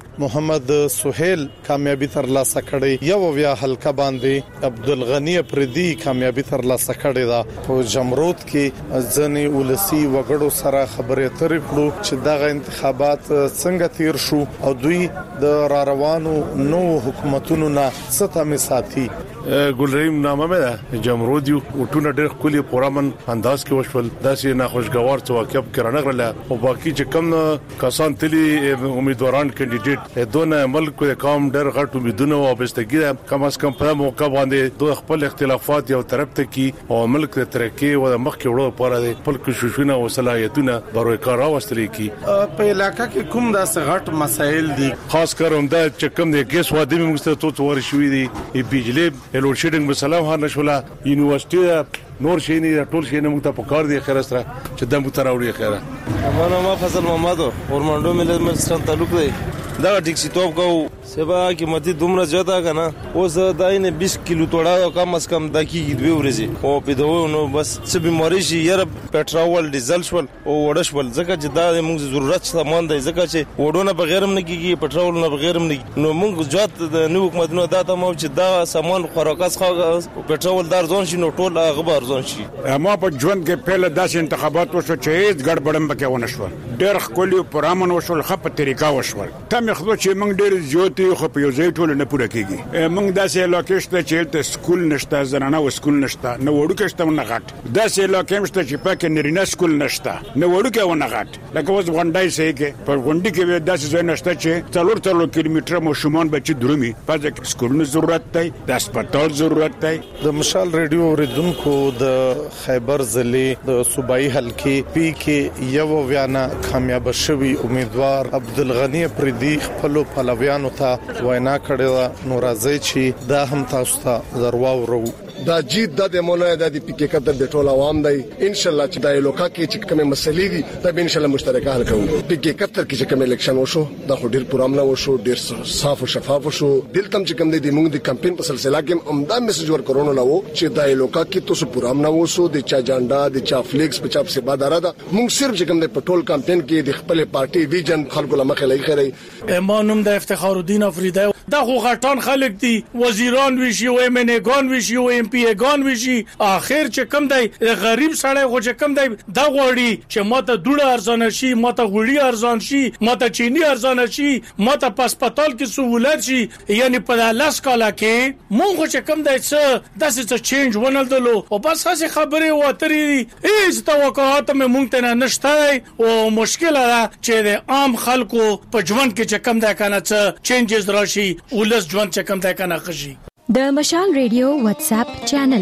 محمد سہیل کامیابی ترلاسه کړي. یو بیا حلقه باندې عبدالغنی اپریدي کامیابی ترلاسه کړي. دا په جمرود کې ځنې ولسی وګړو سره خبرې اترې کړو چې دغه انتخابات څنګه تیر شو او دوی د راروانو نو حکومتونو نه ستامه ساتي. ګلریم نامه مې جمرود یو ټونه ډېر خولي پورامن انداز کې وشول. داسې ناخوشګوار څه واقع کرانغله او باقي چې کم کسان تلی امیدواران کینډیډیټ دونه ملک د قوم ډېر غټ امیدونه او بستګي کم از کم په موقع باندې دوه خپل اختلافات یو طرف ته کی او ملک د ترقی او مخ کې وړو لپاره د خپل کوششونه او صلاحیتونه بروي کار راوستل کی. په علاقې کې کوم داسې غټ مسایل دي خاص کر هم دا چې کم د ګیس واده موږ ته توور شوې دي بجلی لوډ شیډینګ مثلا هر نشوله یونیورسيټي نور شي نه ټول شي نه موږ ته پکار دي خیر سره چې د مو تراوړي خیره. ما فضل محمد ورمنډو ملت مستان تعلق دی. دا ټیکسي توپ کو سبا قیمتي دومره زیاته کنه اوس داینه 20 کیلو توړه کم از کم دکې دوه ورځې او په دوه نو بس څه بیماری شي یره پټرول ډیزل شول او وړشول ځکه چې دا موږ ضرورت سامان دی ځکه چې وډونه بغیر هم نه کیږي پټرول نه بغیر هم نه نو موږ ځات د نو حکومتونو دا ته مو چې دا سامان خوراکاس خو پټرول دار ځون شي نو ټول غبر ځون شي. ما په ژوند کې پهله داسې انتخابات وشو چې هیڅ ګډوډم پکې ونه شو. ډېر خولي پرامن وشول خپ طریقه وشول. تم خو چې موږ ډېر زیاتې خو په یو ځای ټول نه پوره کیږي. موږ داسې علاقې شته چې ته سکول نشته زنانه و سکول نشته نو وړوکې شته نه غټ داسې علاقې شته چې پکې نرینه سکول نشته نو وړوکې و نه غټ لکه اوس غونډای سي کې پر غونډي کې داسې ځای نشته چې 4 کیلومتر مو شومان بچي درومي پځه سکول ضرورت دی د هسپتال ضرورت دی. د مشال ریډیو ریدونکو د خیبر ضلع د صوبایي حلقې پی کې یو ویانا کامیاب شوی امیدوار عبدالغنی اپریدي خپل پلویانو ته وینا کړې نو راځي چې دا هم تاسو ته درواورو. دا جیت د مولا د پی کې د ټول عوام دی ان شاء الله چې د لوکا کې چې کومه مسلې دي دا به ان شاء الله مشترکه حل کوو. پی کې کې چې کوم الیکشن وشو دا خو ډیر پرامنه وشو ډیر صاف او شفاف وشو. دلته چې کوم دي موږ د کمپاین په سلسله کې عمده میسج ورکړونو لاو چې د لوکا کې تاسو پرامنه وشو د چا جانډا د چا فلیکس په چا په باداره دا موږ صرف چې کوم د پټول کمپاین کې د خپل پارټي ویژن خلکو لمخه لای خري. امانم د افتخار الدین افریدی دا خو غټان خلک دي وزیران وشي او ام ان ای ګان وشي او ام پی ای ګان وشي اخر چې کم دی غریب سړی خو چې کم دی دا غوړي چې ماته دوړه ارزان شي ماته غوړي ارزان شي ماته چینی ارزان شي ماته پاسپټال کې سہولت شي یعنی په لاس کاله کې مونږ چې کم دی څه داسې چینج ونلدلو او بس هڅه خبره واتري هیڅ توقعات مې مونږ ته نشته او مشکل ده چې د عام خلکو په ژوند کې چې کم دی کنه څه چینجز راشي ولس ژوند چې کم دی کنه خشي. د مشال ریډیو واتس اپ چینل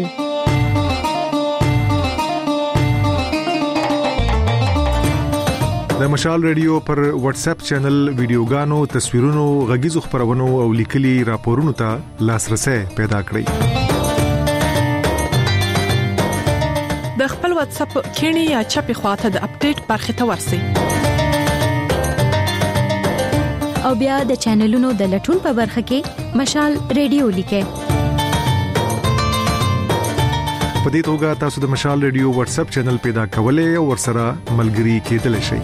د مشال ریډیو پر واتس اپ چینل ویډیوګانو تصویرونو غږیزو خبرونو او لیکلي راپورونو ته لاسرسي پیدا کړئ د خپل واتس اپ کینی یا چپی خواته د اپډیټ برخه ته ورسی او بیا د چینلونو د لټون په برخه کې مشال ریډیو لیکه په دې توګه تاسو د مشال ریډیو واتس اپ چینل پیدا کولای او ورسره ملګري کېدلی شئ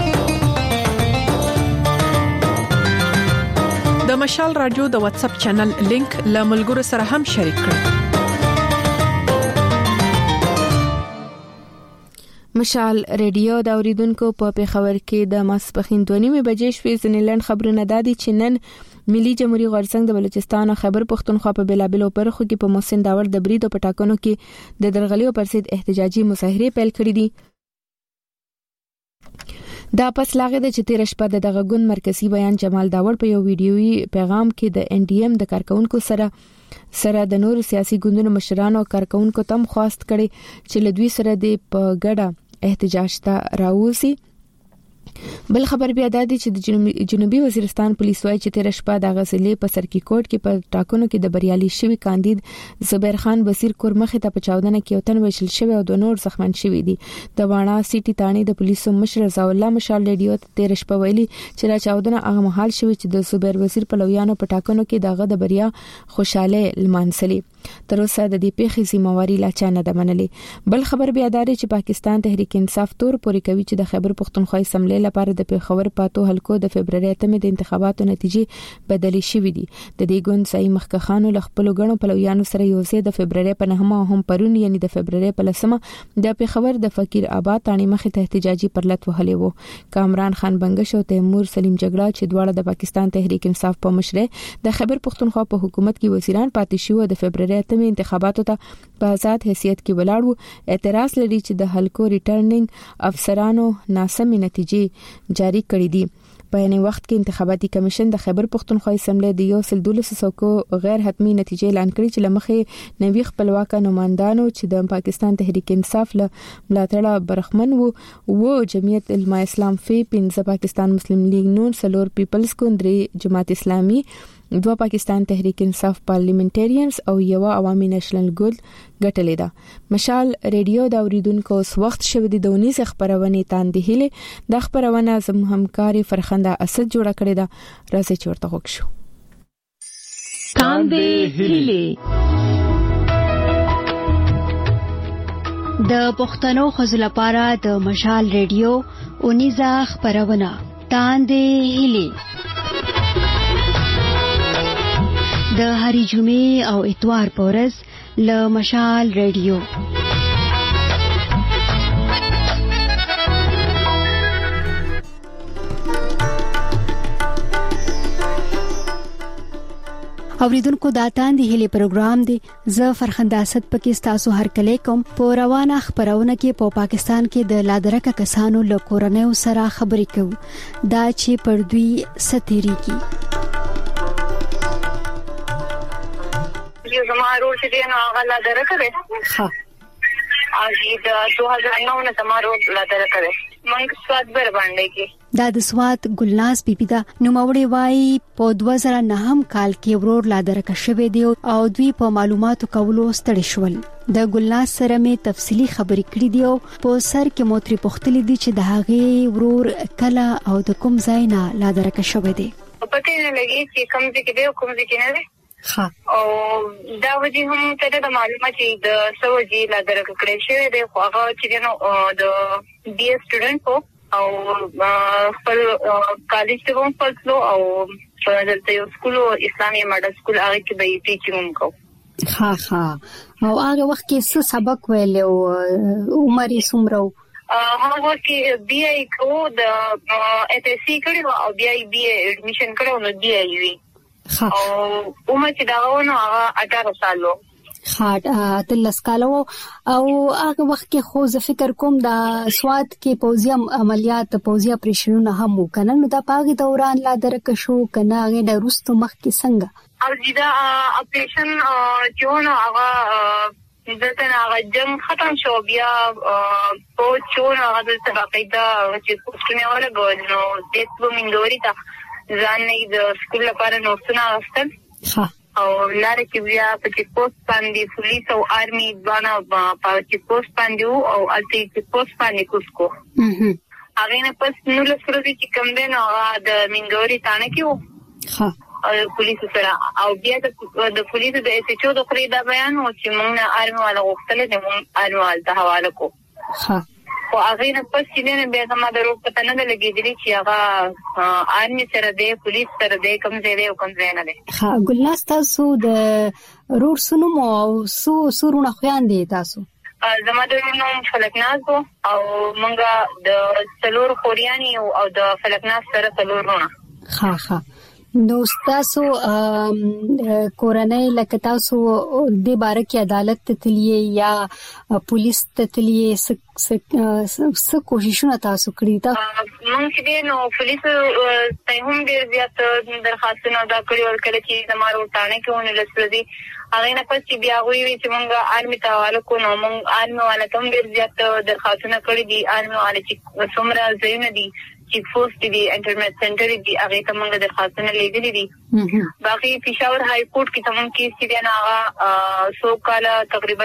د مشال رادیو د واتس اپ چینل لینک له ملګرو سره هم شریک کړئ مشال ریډیو د اوریدونکو په پیښور کې د ماسپخین 2:30 بجې شوې ځنیلند خبرونه دادي چې نن ملي جمهوریت غورځنګ د بلوچستان او خیبر پختونخوا په بلابلو برخو کې په محسن داور د برید او پټاکنو کې د درغلیو پر ضد احتجاجي مظاهره پیل کړې دي دا پس لاغه د چتیر شپه دغه ګوند مرکزی بیان جمال داور په یو ویډیويي پیغام کې د NDM د کارکونکو سره د نور سیاسي ګوندونو مشرانو او کارکونکو تم خواست کړي چې لدوی سره د پګړه احتجاج ته راوځي بل خبر بیا دادی چې د جنوبي وزیرستان پولیس وايي چې تیر شپه د غزلې په سرکیکوټ کې په ټاکنو کې د بریالي شوی کاندید زبیر خان بصیر کورمخه ته په چاودنه کې وطن وشل شوی او د نور زخمن شوی دي د واڼه سيټي تاني د پولیسو مشر رضا الله مشال ریډیو ته تیر شپه ویلي چې را چاودنه هغه محل شوی چې د زبیر وزیر په لویانو په ټاکنو کې دغه د بریا خوشاله لمانځلي تر اوسه د دې پیښې ذمہواری لا چا نه ده منلې بل خبر بیا داري چې پاکستان تحریک انصاف تور پوري کوي چې د خیبر پختونخوا اسمبلی لپاره د پیښور پاتو حلقو د فبرवरी 8 د انتخاباتو نتیجې بدلې شوې دي د دې ګوند ځای مخکخانو لخپل غنو پلویانو سره یوځای د فبرवरी په 9 هم پرون یعنی د فبرवरी په 10 د پیښور د فقیر آباد تانی مخې ته احتجاجي پرلط وهلې وو کامران خان بنگش او تیمور سلیم جګړه چې دواړه د پاکستان تحریک انصاف په مشرۍ د خیبر پختونخوا په حکومت کې وزیران پاتې شو د فبرवरी 8 انتخاباتو ته په آزاد حیثیت کې ولاړ وو اعتراض لري چې د حلقو ریټرنینګ افسرانو ناسمې نتیجې جاری کړې دي په یوه وخت کې انتخاباتي کمیشن د خیبر پختونخوا اسمبلی د 1200 غیر حتمی نتیجې اعلان کړې چې لمخې نوي خپلواک نمائندانو چې د پاکستان تحریک انصاف له ملاتړه برخمن وو جمعیت علماء اسلام فی 15 پاکستان مسلم لیگ نون سلور پیپلز کندري جماعت اسلامي 2 پاکستان تحریک انصاف پارلیمنټریانز او یو عوامي نېشنل ګوند ګټلې ده مشال ریډیو د اوریدونکو اوس وخت شوه د 19 خبرونه تاندې هله د خبرونه زم همکاري فرخنده اسد جوړه کړې ده راځي چورته وښو تاندې هله د پښتنو خزل لپاره د مشال ریډیو 19 خبرونه تاندې هله د هری جمعې او اتوار پورز له مشال ریډیو اوریدونکو داتان دی هلي پروګرام دی ز فرخنداست پکې تاسو هر کله کوم په روانه خبرونه کې په پاکستان کې د لادرکه کسانو له کورنۍ سره خبرې کوي دا چې پر دوی ستېری کی یو زمارو چې دی نو هغه لا درکه ده ها اږي د 2009 نه زمارو لا درکه ده منګ سواد بر باندې کې دا د سواد ګلناز بیبي دا نو موري وای په 2009 کال کې ورور لا درکه شوه دی او دوی په معلوماتو کولو ستړي شول د ګلناز سره مې تفصيلي خبرې کړې دی او په سر کې موتري پختلې دي چې د هغه ورور کله او د کوم ځای نه لا درکه شوه دی پته نه لګي چې کوم ځای کې دی او کوم ځای کې نه دی ها او دا وجه هم ته د معلومات چې د سوجي لا درکه کړې شوی دی خو هغه چې نو د بي سټوډنټ او خپل کالج ته هم پاتلو او دلته یو سکول اسلامي ماډل سکول هغه کې به ټیچینګ کو ها او هغه وخت کې څه سبق ویل او عمر یې څومره هغه کې بي اي کو د اف سي کړو او بي اي اډمیشن کړو نو بي اي وی او عمر چې دا ونه هغه 18 سالو تلس کالو او هغه وخت کې خو زه فکر کوم دا سواد کې پوزي عملیات پوزي اپریشنونه هم وکنه نو دا پاغي دوران لا درک شو کنه هغه د روستو مخ کې څنګه او دا اپریشن چې ونه هغه دته هغه جنگ ختم شو بیا په چون هغه د باقاعده چې پوښتنه ولګول نو د ومندوري ته ځان نه د سکول لپاره نوټونه واستل او لاره کې بیا په چې پوسټ باندې پولیس او آرمي باندې په چې پوسټ باندې او الته چې پوسټ باندې کوسکو هغه نه پس نو له سره چې کوم دی نو د مندوري تانه کې وو او پولیس سره او بیا د پولیس د ایس ایچ او د خپل د بیان او چې موږ آرمي والا وختل د موږ آرمي والا ته حواله کو او هغه نه پس چې نه بیا ما درو پته نه لګیدلی چې هغه آرمي سره دی پولیس سره دی کوم ځای دی او کوم ځای نه دی. ګلناز تاسو د رور سنوم او سورونه خويندې تاسو زما د نوم فلکناز او مونږه د څلور خورياني او د فلکناز سره څلور رونه. ها نو تاسو کورنۍ لکه تاسو د باره کې عدالت ته تللی یا پولیس ته تللی څه کوششونه تاسو کړی تا مونږ چې نو پولیس ته هم ډیر زیات درخواستونه دا کړی ورکړي چې زموږ ټانه کې ونه لسردي هغه نه پس چې بیا وی چې مونږ آرمي ته حواله کو نو مونږ آرمي والا ته ډیر زیات درخواستونه کړی دي آرمي والا چې څومره ځایونه دي چې فورس دي انټرنیټ سنټر دي هغه ته مونږ درخواستونه لیږلي دي باقي پېښور های کورټ کې تمام کې چې نه هغه 100 کال تقریبا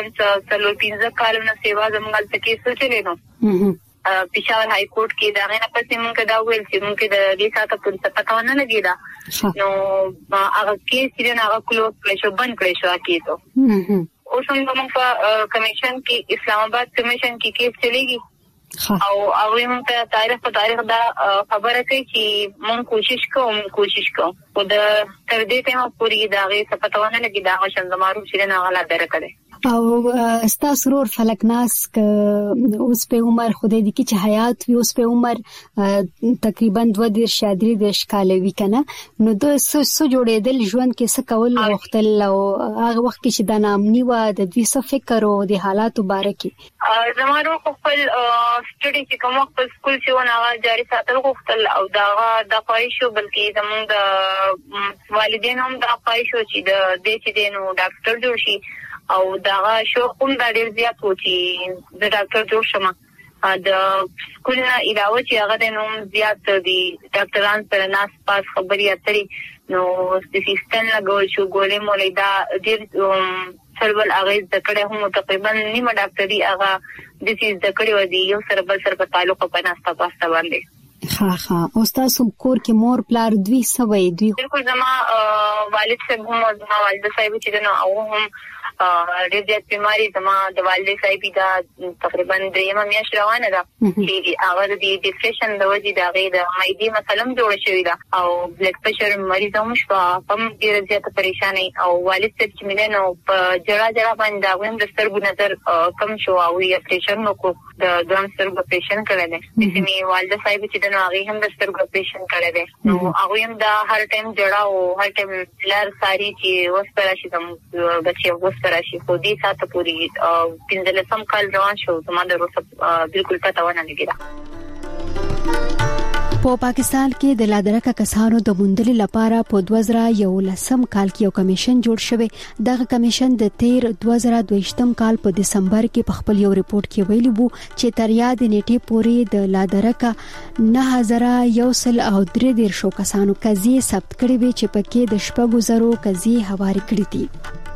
15 کالونه سیوا زموږ ته کې سوچلې نو پېښور های کورټ کې دا نه پسې مونږ دا ویل چې مونږ د دې ساته پولیس پتا ونه لګیدا نو هغه کې چې نه هغه کلوز کړی شو بند کړی شو کېدو اوس هم موږ کمیشن کې اسلام آباد کمیشن کې کیس چلیږي او هغه موږ ته تاریخ دا خبره کوي چې موږ کوشش کوو او د تر دې ټیمه پوری دا غي صفتونه لګي دا شان زمارو چې نه غلا درکړي او ستاسو رور فلکناز اوس په عمر خو دې کې چې حیات وي اوس په عمر تقریبا 2 کال وی کنه نو د سو جوړېدل ژوند کې څه کول وختل او هغه وخت کې چې د نامني و د دې څه فکر او د حالاتو باره کې زمارو خپل سټډي چې کوم خپل سکول چې ونه جاري ساتل غوښتل او دا خواهشو بلکې زموږ د والدینو هم دا خواهشو چې د دې چې دینو ډاکټر جوړ شي او دا شو کوم د ډیر زیات و چې د ډاکټر جوړ شمه د سکول نه علاوه چې هغه د نوم زیات دي ډاکټران سره ناس پاس خبري اترې نو د سیستم لګول شو ګولې مولې دا ډیر سرول هغه د کړه هم تقریبا نیمه ډاکټري هغه د دې د کړه ودی یو سره بل سره په تعلق په ناستا پاستا باندې ها او تاسو کور کې مور پلار دوی سوي دوی بالکل زما والد صاحب هم زما والد صاحب چې نو او هم ډېر زیات بیماری زما د والد صاحب دا تقریبا 3 میاشت روانه ده چې هغه د ډیپریشن د وجې د غي د معدې مسلم جوړ شوی ده او بلډ پريشر مریض هم شو هم ډېر زیات پریشانی او والد صاحب چې مینه نو په جړه باندې غوښم د سترګو نظر کم شو او یې پريشر نو کو د دوام سترګو پیشن کړل دي چې می والد صاحب چې د هغه هم د سترګو پیشن کړل دي نو هغه هم دا هر ټایم جړه او هر ټایم لار ساري چې وسپره شي کوم بچي وسپره شي خو دې ساته پوری 15 کال روان شو زما د روسه بالکل پتا ونه لګیدا په پاکستان کې د لادرکه کسانو د موندلو لپاره په 2011 کال کې یو کمیشن جوړ شوی. دغه کمیشن د 2022 کال په دسمبر کې په خپل یو ریپورت کې ویلي وو چې تر یاد نیټه پورې د لادرکه 9113 کسانو قضیې ثبت کړې وي چې پکې د 4000 قضیې هواري کړې دي.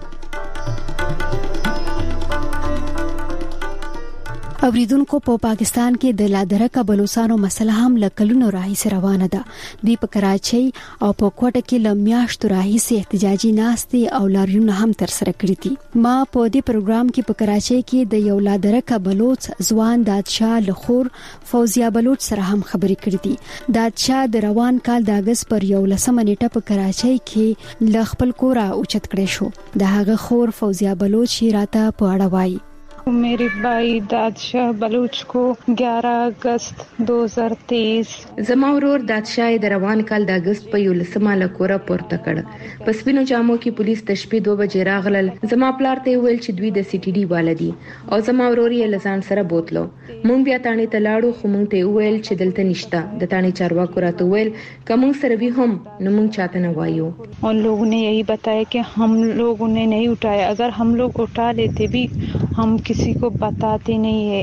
اوریدونکو په پاکستان کې د لادرکه بلوچستانو مسله هم لکلونو راهیسې روانه ده. دوی په کراچۍ او په کوټه کې لمیاشتو راهیسې احتجاجي ناستې او لاریون هم تر سره کړې دي. ما په دې پروګرام کې په کراچۍ کې د یو لادرکه بلوچ ځوان دادشاه لخور فوزیا بلوچ سره هم خبرې کړې دي. دادشاه د روان کال د اگست پر 11 نیټه په کراچۍ کې ل خپل کور اوچت کړی شو. د هغه خور فوزیا بلوچ راته په اړه وایي. मेरे भाई दादशाह बलूच को 11 अगस्त 2023 زما ورور دادشاه د روان کال د اگست په 11 لکوره پورته کړ. په سپینو جامو کې پولیس د شپې 2 بجې راغلل. زما پلار ته ویل چې دوی د سټي ډي والدي او زما ورور یې لزان سره بوتلو. مونږ بیا تانه ته لاړو خو مونږ ته ویل چې دلته نشته. د تانه چارواکو راته ویل کوم سره به هم نو مونږ چاته نه وایو. उन लोगों ने यही बताया कि हम लोग उन्हें नहीं उठाया, अगर हम लोग उठा लेते भी हम किसी को बताते नहीं है।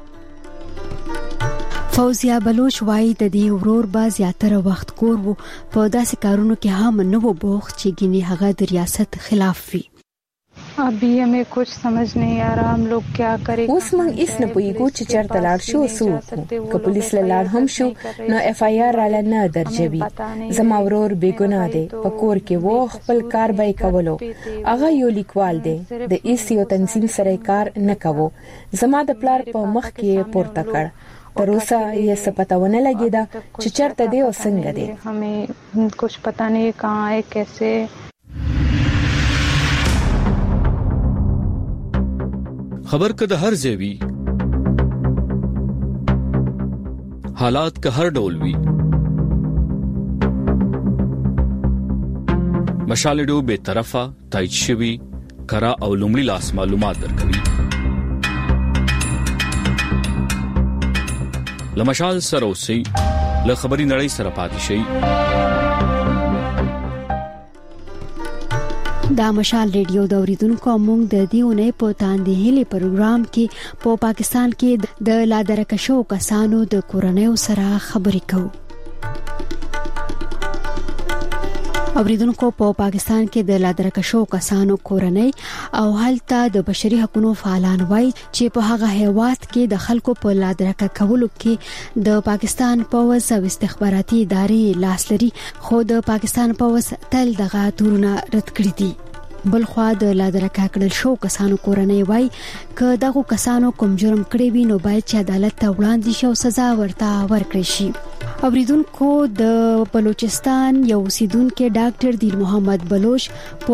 فوزیا بلوچ وایي د دې ورور با زیاتره وخت کور وو په داسې کارونو کې هم نه وو بوخت چې ګینه هغه د ریاست خلاف وي. अभी हमें कुछ समझ नहीं आ रहा हम लोग क्या करें. اوس موږ هیڅ نه پوهیږو چې چېرته لاړ شو او څه وکړو. که پولیس له لاړ هم شو نو اف آی آر را نه درجوي. زما ورور بې ګناه دی، په کور کې وو، خپل کار به کولو. هغه یو لیکوال دی، د ایس یو تنظیم سره کار نه کوو. زما د پلار په مخ کې پورته کړ. تر اوسه یې څه پته ونه لګېده چې چېرته دی او څنګه دی. हमें कुछ पता नहीं कहाँ है कैसे. خبر که د هر ځای وي، حالات که هر ډول وي، مشال ریډیو به طرفه تایید شوی کرا او لومړی لاس معلومات درکوي. لمشال سره اوسئ، له خبري نړۍ سره پاتې شئ. دا مشال ریډیو د اوریدونکو موږ د دیونه په تاندې هلي پروګرام کې په پاکستان کې د لادرکشو کسانو د کورنیو سره خبرې کوو. اوریدونکو په پاکستان کې د لادرکشو کسانو کورنۍ او هلته د بشري حقوقو فعالان وایي چې په هغه هیواد کې د خلکو په لادرکه کولو کې د پاکستان پوځ او استخباراتي ادارې لاس لري، خو د پاکستان پوځ تل دغه تورونه رد کړی دي. بلخوا د لادرکه کړل شو کسانو کورنۍ وایي که دغه کسانو کوم جرم کړی وي نو باید چې عدالت ته وړاندې شي او سزا ورته ورکړي شي. اوریدونکو د بلوچستان یو اوسیدونکو ډاکټر دین محمد بلوچ په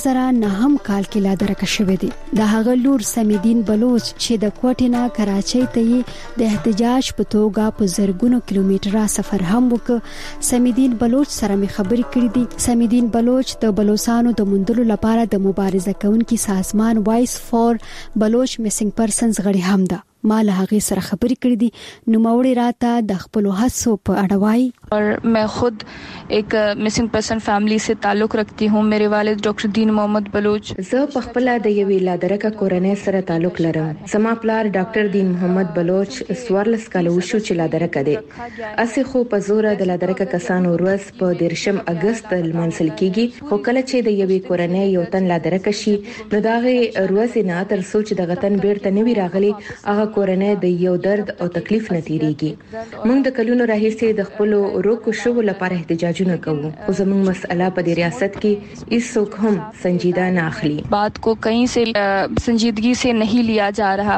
2009 کال کې لادرکه شوی دی. د هغه لور سمیدین بلوچ چې د کوټې نه کراچۍ ته د احتجاج په توګه په زرګونو کیلومتره سفر هم وکړ. سمیدین بلوچ سره مې خبرې کړې دي. سمیدین بلوچ د بلوچستان د موندلو لپاره د مبارزه کوونکي سازمان وایس فور بلوچ میسنګ پرسنز غړي هم ده. ما له هغه سره خبرې کړې دي. نو موري راته د خپل هڅو په اړه وایي. और मैं खुद एक मिसिंग पर्सन फैमिली से ताल्लुक रखती हूँ. मेरे वालिद डॉक्टर दीन मोहम्मद बलूच. زه په خپل د یوې لادرکه کورنۍ سره تعلق لرم. زما پلار ډاکټر دین محمد بلوچ 14 کال وشو چې لادرکه دی. اسی خو په زور د لادرکه کسانو ورځ په 13 اگست منسل کیږي، خو کله چې د یوې کورنۍ یو تن لادرکه شي نو داغه ورځ نه تر سوچ د غتن بیرته نوي راغلي، هغه کورنۍ د یو درد او تکلیف نه تیریږي. موږ د کلونو راهیسې د خپل روکو شو لپاره احتجاجونه کوو، خو زموږ مسله په دې ریاست کې هیڅوک هم سنجیده نه اخلي. बात को कहीं से संजीदगी से नहीं लिया जा रहा.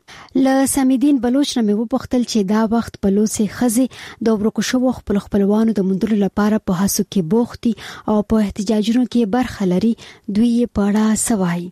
ل سمیدین بلوچ نه مې وپوښتل چې دا وخت بلوچ خزي د ورکو شو خپل خپلوانو د مندلو لپاره په هڅو کې بوختي او په احتجاجونو کې برخه لري، دوی یې پاړه سوای.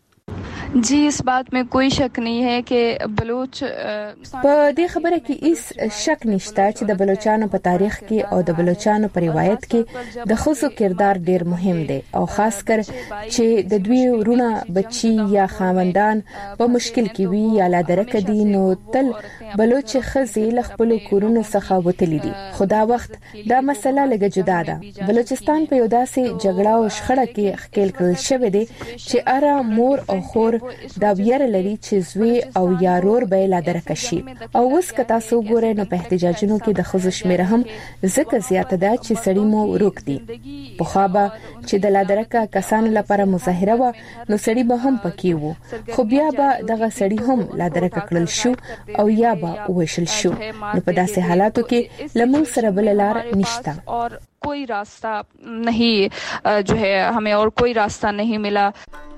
जी इस बात में कोई शक नहीं है कि बलूच په دې خبره کې هیڅ شک نشته چې د بلوچستان په تاریخ کې او د بلوچستان په روایت کې د خصو کردار ډیر مهم دی، او خاص کر چې د دوی ورونه بچي یا خاوندان په مشکل کې وي یا لادرکه دي نو تل بلوچ خزي ل خپل کورونو څخه وتلی دي. خدا وخت دا مسله لګه جدا ده. بلوچستان په یو داسې جګړه او شخړه کې ښکېل کړل شوی دی چې اره مور او خور دا ویره لري چې زوی او یارور به لادرکه شي. او اوس که تاسو ګورئ نو په احتجاجونو کې د خزو شمیر هم ځکه زیاته ده چې سړی مو روک دي. په خابه چې د لادرکه کسانو لپاره مظاهره و نو سړی به هم پکې وو، خو بیا به دغه سړی هم لادرکه کړل شو او یا به وشل شو. نو په داسې حالاتو کې لمون سره بل لار نشته. कोई रास्ता नहीं जो है हमें और कोई रास्ता नहीं मिला.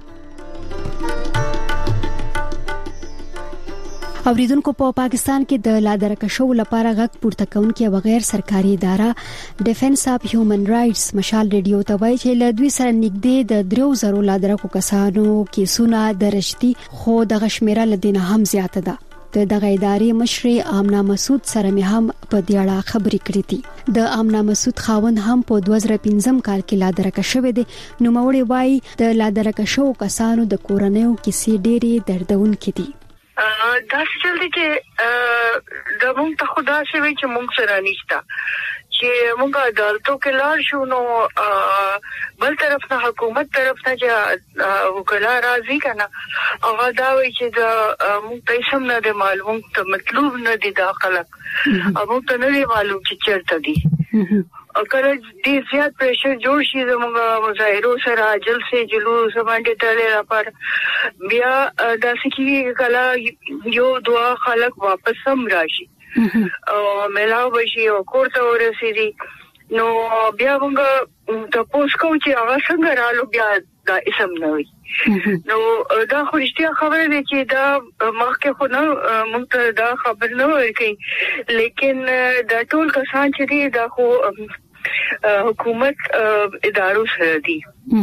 اوریدونکو په پاکستان کې د لادرکه شو لپاره غږ پورته کونکي او غیر سرکاري اداره ډیفنس اف هیومن رائټس مشال ریډیو ته وایي چې له دوی سره نږدې د 3000 لادرکو کسانو کیسونه درشتي، خو د غشمیره لدینه هم زیاته ده. دغه ادارې مشر آمنا مسعود سره مې هم په دې اړه خبرې کړې دي. د آمنا مسعود خاوند هم په 2015 کال کې لادرکه شوی دی. نو موري وایي د لادرکه شو کسانو د کورنیو کیسې ډېرې دردونکې دي. دا څه دي چې د مونږ ته خدا شوی چې مونږ سره نشته چې مونږه عدالتو کې لاړ شو نو بل طرف نه حکومت طرف نه چې وکلا راځي کنه هغه دا وایي چې دا موږ ته سم نه دی معلوم ته مطلوب نه دي دا خلک هغه ته نه دی معلوم چې چیرته دي کله دې زیات پریشر جوړ شي زموږ مظاهرو سره جلسه جلوس باندې تړلې راپر بیا د سکی کله یو دوا خلک واپس هم راشي او ملاو بشي او کوړه ورسېدي نو بیا موږ د پوسکو چې هغه څنګه رالو بیا دا اسم نه وي نو دا خو رښتیا خبره ده چې دا مخکې خو نه موږ ته دا خبر نه ورکړي لیکن دا ټول کسان چې دي دا خو حکومت ادارو سره دي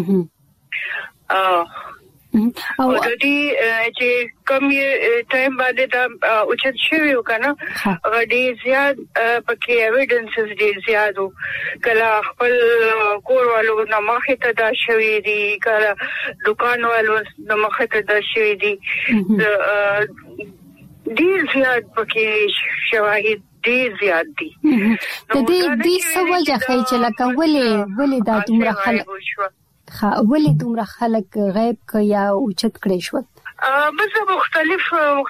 او د دې چې کوم ټایم باندې دا اوچت شوی وکنه غډي زیات پکې ایویډنسز ډیر زیات کله خپل کور والو نه مخه ته دا شوی دي کله دکان والو نه مخه ته دا شوی دي ډیر زیات پکې شواهد ډیر زیات دي د دې سوجه خی چې لکه ولې دا دومره خلک ولې دومره خلک غیب ک یا اوچت کړي شو بس مختلف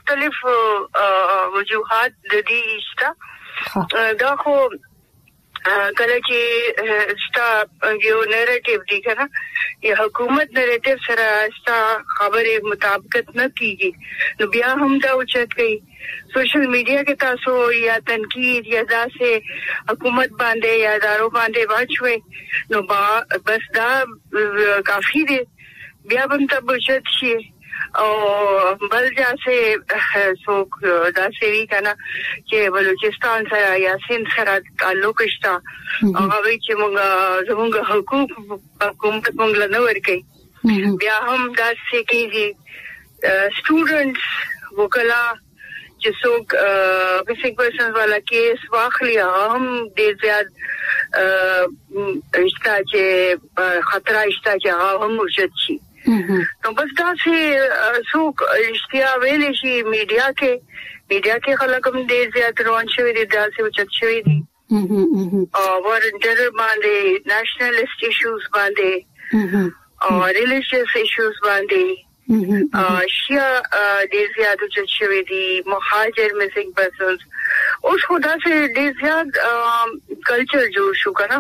وجوهات د دې شته دا خو کله چې ستا یو نریټیو دی کنه یا حکومت نریټیو سره ستا خبره مطابقت نه کیږي نو بیا هم دا اوچت کوي سوشل میډیا کې تاسو یا تنقید یا داسې حکومت باندې یا ادارو باندې واچوي نو بس دا کافی دی بیا هم ته بچت شي او بل ځکه څوک داسې وی کنه چې بلوچستان سره یا سند سره تعلق شته هغه وی چې موږ حقوق حکومت موږ نه ورکړي بیا هم داسې کېږي سټوډنټس وکلا چې څوک بیسیک پرسنز والا کیس واخلي هم ډېر زیات رشتہ چې خطر رشتہ چې هغه هم وشت شي نو بس دا چې څوک رښتیا ویلې شي میډیا کې خلک هم ډېر زیات روان شوي دي دا چې وچت شوي دي او ورنټر باندې نېشنلست ایشوز باندې او ریلیجیس ایشوز باندې شیا ډیر زیات چې شوی دي مهاجر میسنګ پرسنز اوس خدا سے ډیر زیات کلچر جوړ شو کنه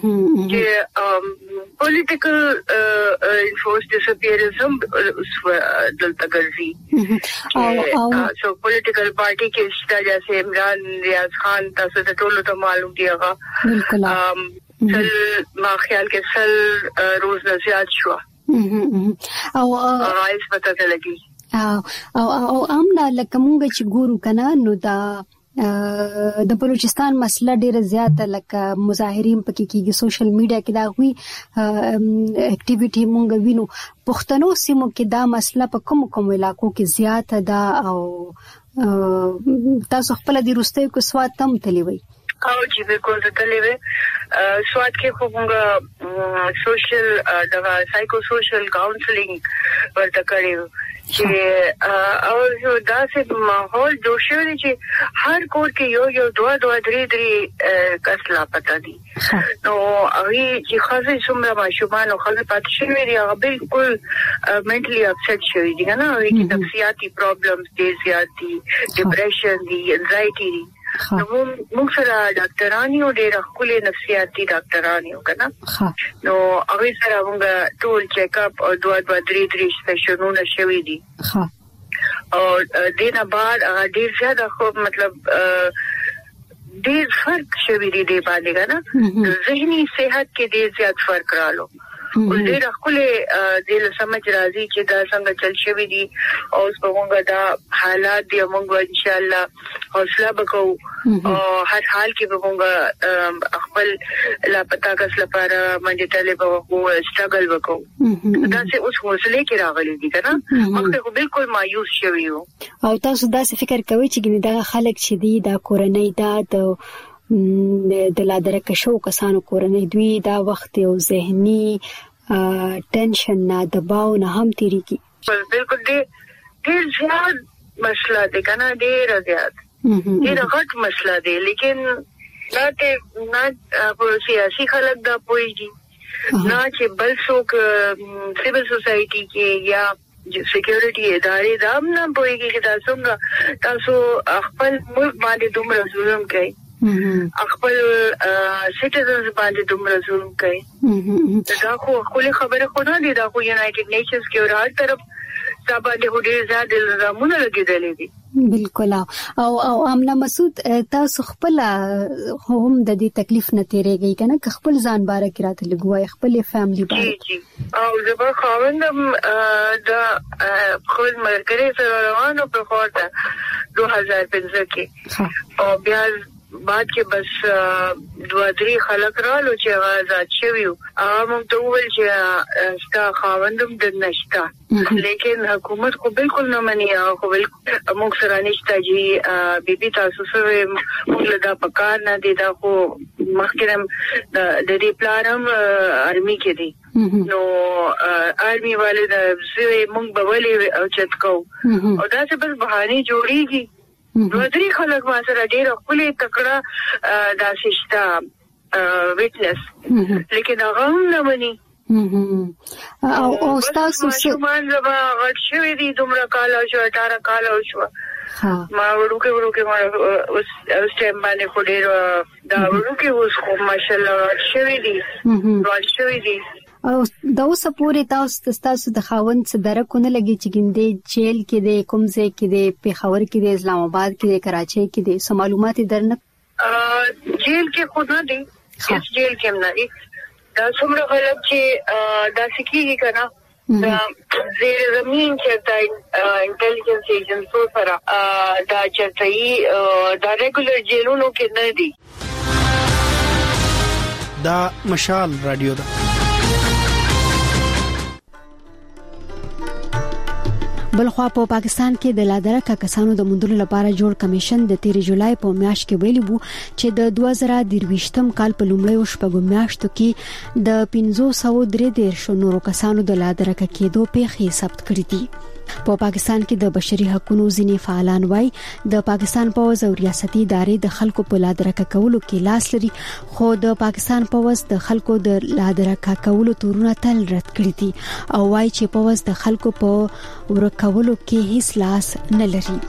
چې پولیټیکل انفورس ډیسپیئرزم دلته ګرځي سو پولیټیکل پارټي کې شته جیسے عمران ریاض خان تاسو ته ټول ته معلوم دی هغه سل ما خیال کې سل روز نه زیات شو او رئیس پته لګي او امنا لکه مونږ چې ګورو کنه نو دا د بلوچستان مسله ډیره زیاته لکه مظاهرین پکې کیږي سوشل میډیا کې دا وی اکټیویټي مونږ وینو پښتنو سیمو کې دا مسله په کوم علاقو کې زیاته ده او تاسو خپل د روستي کو سواد تم تلوي او چې بالکل تللی وي سواد کې خو موږ سوشل د سایکو سوشل کاونسلینګ ورته کړیو چې او یو داسې ماحول جوړ شوی چې هر کور کې یو دوه درې کس لا پتا دي نو هغه چې خاصه څومره ماشومان او خلک پاتې شوی دي هغه بالکل منټلی اپسیټ شوی دي نه هغه کې نفسیاتي پرابلمز ډېر زیات دي ډیپریشن دي انزایټي دي نو موږ سره ډاکټرانی او ډېر خپل نفسیاتي ډاکټرانی وکړه نو هغه سره موږ ټول چیک اپ او دوه درې سیشنونه شوي دي او دینه بعد ډېر زیاده خو مطلب ډېر فرق شوی دی د باندې کنه ذهني صحت کې ډېر زیات فرق رالو ډېر خپل د سمجھ راځي چې دا څنګه چل شوی دي او اوس په موږ دا حالات دی موږ ان شاء الله حوصله وکړو او هر حال کې به موږ خپل لا پتا کس لپاره باندې طالب او سټرګل وکړو دا چې اوس حوصله کې راغلي دي کنه موږ بالکل مایوس شوی یو او تاسو دا فکر کوئ چې دا خلک چې دي دا کورنۍ دا د لادرکه شو کسانو کورنۍ دوی دا وخت او ذهني ټینشن نه دباو نه هم تیریږي بالکل ډېر زیات مسله ده کنه ډېر زیات ډېر غټ مسله ده لیکن نه په سیاسي خلک دا پوهیږي نه چې بل څوک سیول سوسایټي کې یا سکیورټي ادارې دا هم نه پوهیږي چې تاسو خپل ملک باندې دومره ظلم کوي خپل سټیزنز باندې دومره ظلم کوي دا خو خبره خو نه دي دا خو یونایټډ نیشنز کې ور هر طرف باندې هډیر زیات الزامونه لګیدلې دي بالکل او امنا مسعود تاسو خپل هم د دې تکلیف نه تیریږي کنه که خپل ځان باره کې راته لګوي خپل فیملی باره جی او زه خاوندم د خپل مرګري سره روانو په خاطر 2015 کې او بیا بعد کې بس 2-3 خلک رالو چې آزاد شویو موږ ته وویل چې ستا خاوندم د نشتا لیکن حکومت خو بالکل نه مني خو موږ سره نشتا چې بیبي تاسو سره موږ له دا پکار نه دي دا خو مخکرم د دې پلانم ارمي کې دي نو ارمي والے د موږ به ولې او چتکو او دا څه بس بهانه جوړیږي 2-3 خلک ما سره ډېر خپل تکړه دا ششتا ویټنس لیکن هغه نه مني او تاسو شومان زما غټ شوی دي دومره کال او 18 کال او شو ما وړوکه ما اوس ټایم باندې خو ډېر دا وړوکه اوس خو ماشالله شوی دي ورځ شوی دي او دا اوس پورې تاسو د خاوند څخه درکونه لګي چې ګنده جیل کې د کومځه کې د پیښور کې د اسلام آباد کې د کراچۍ کې د سم معلومات درنه جیل کې خود نه دي هیڅ جیل کې نه دي دا څومره خلک چې دا سکیږي کنه دا زیر زمين چې دا انټيليجنس ایجنسو سره دا چرته دا ریګولر جیلونو کې نه دي دا مشال رادیو دا بلخوا په پاکستان کې د لادرکه کسانو د موندلو لپاره جوړ کمیشن د 13 جولای په میاشت کې ویلي وو چې د 2023م کال په لومړیو شپږو میاشتو کې د 533 نورو کسانو د لادرکه کېدو پیښې ثبت کړې دي په پاکستان کې د بشري حقوقو ځینې فعالان وایي د پاکستان پوز او ریاستي ادارې د خلکو په لادرکه کولو کې لاس لري خو د پاکستان پوز د خلکو د لادرکه کولو تورونه تل رد کړی دي او وایي چې پوز د خلکو په ورکولو کې هیڅ لاس نه لري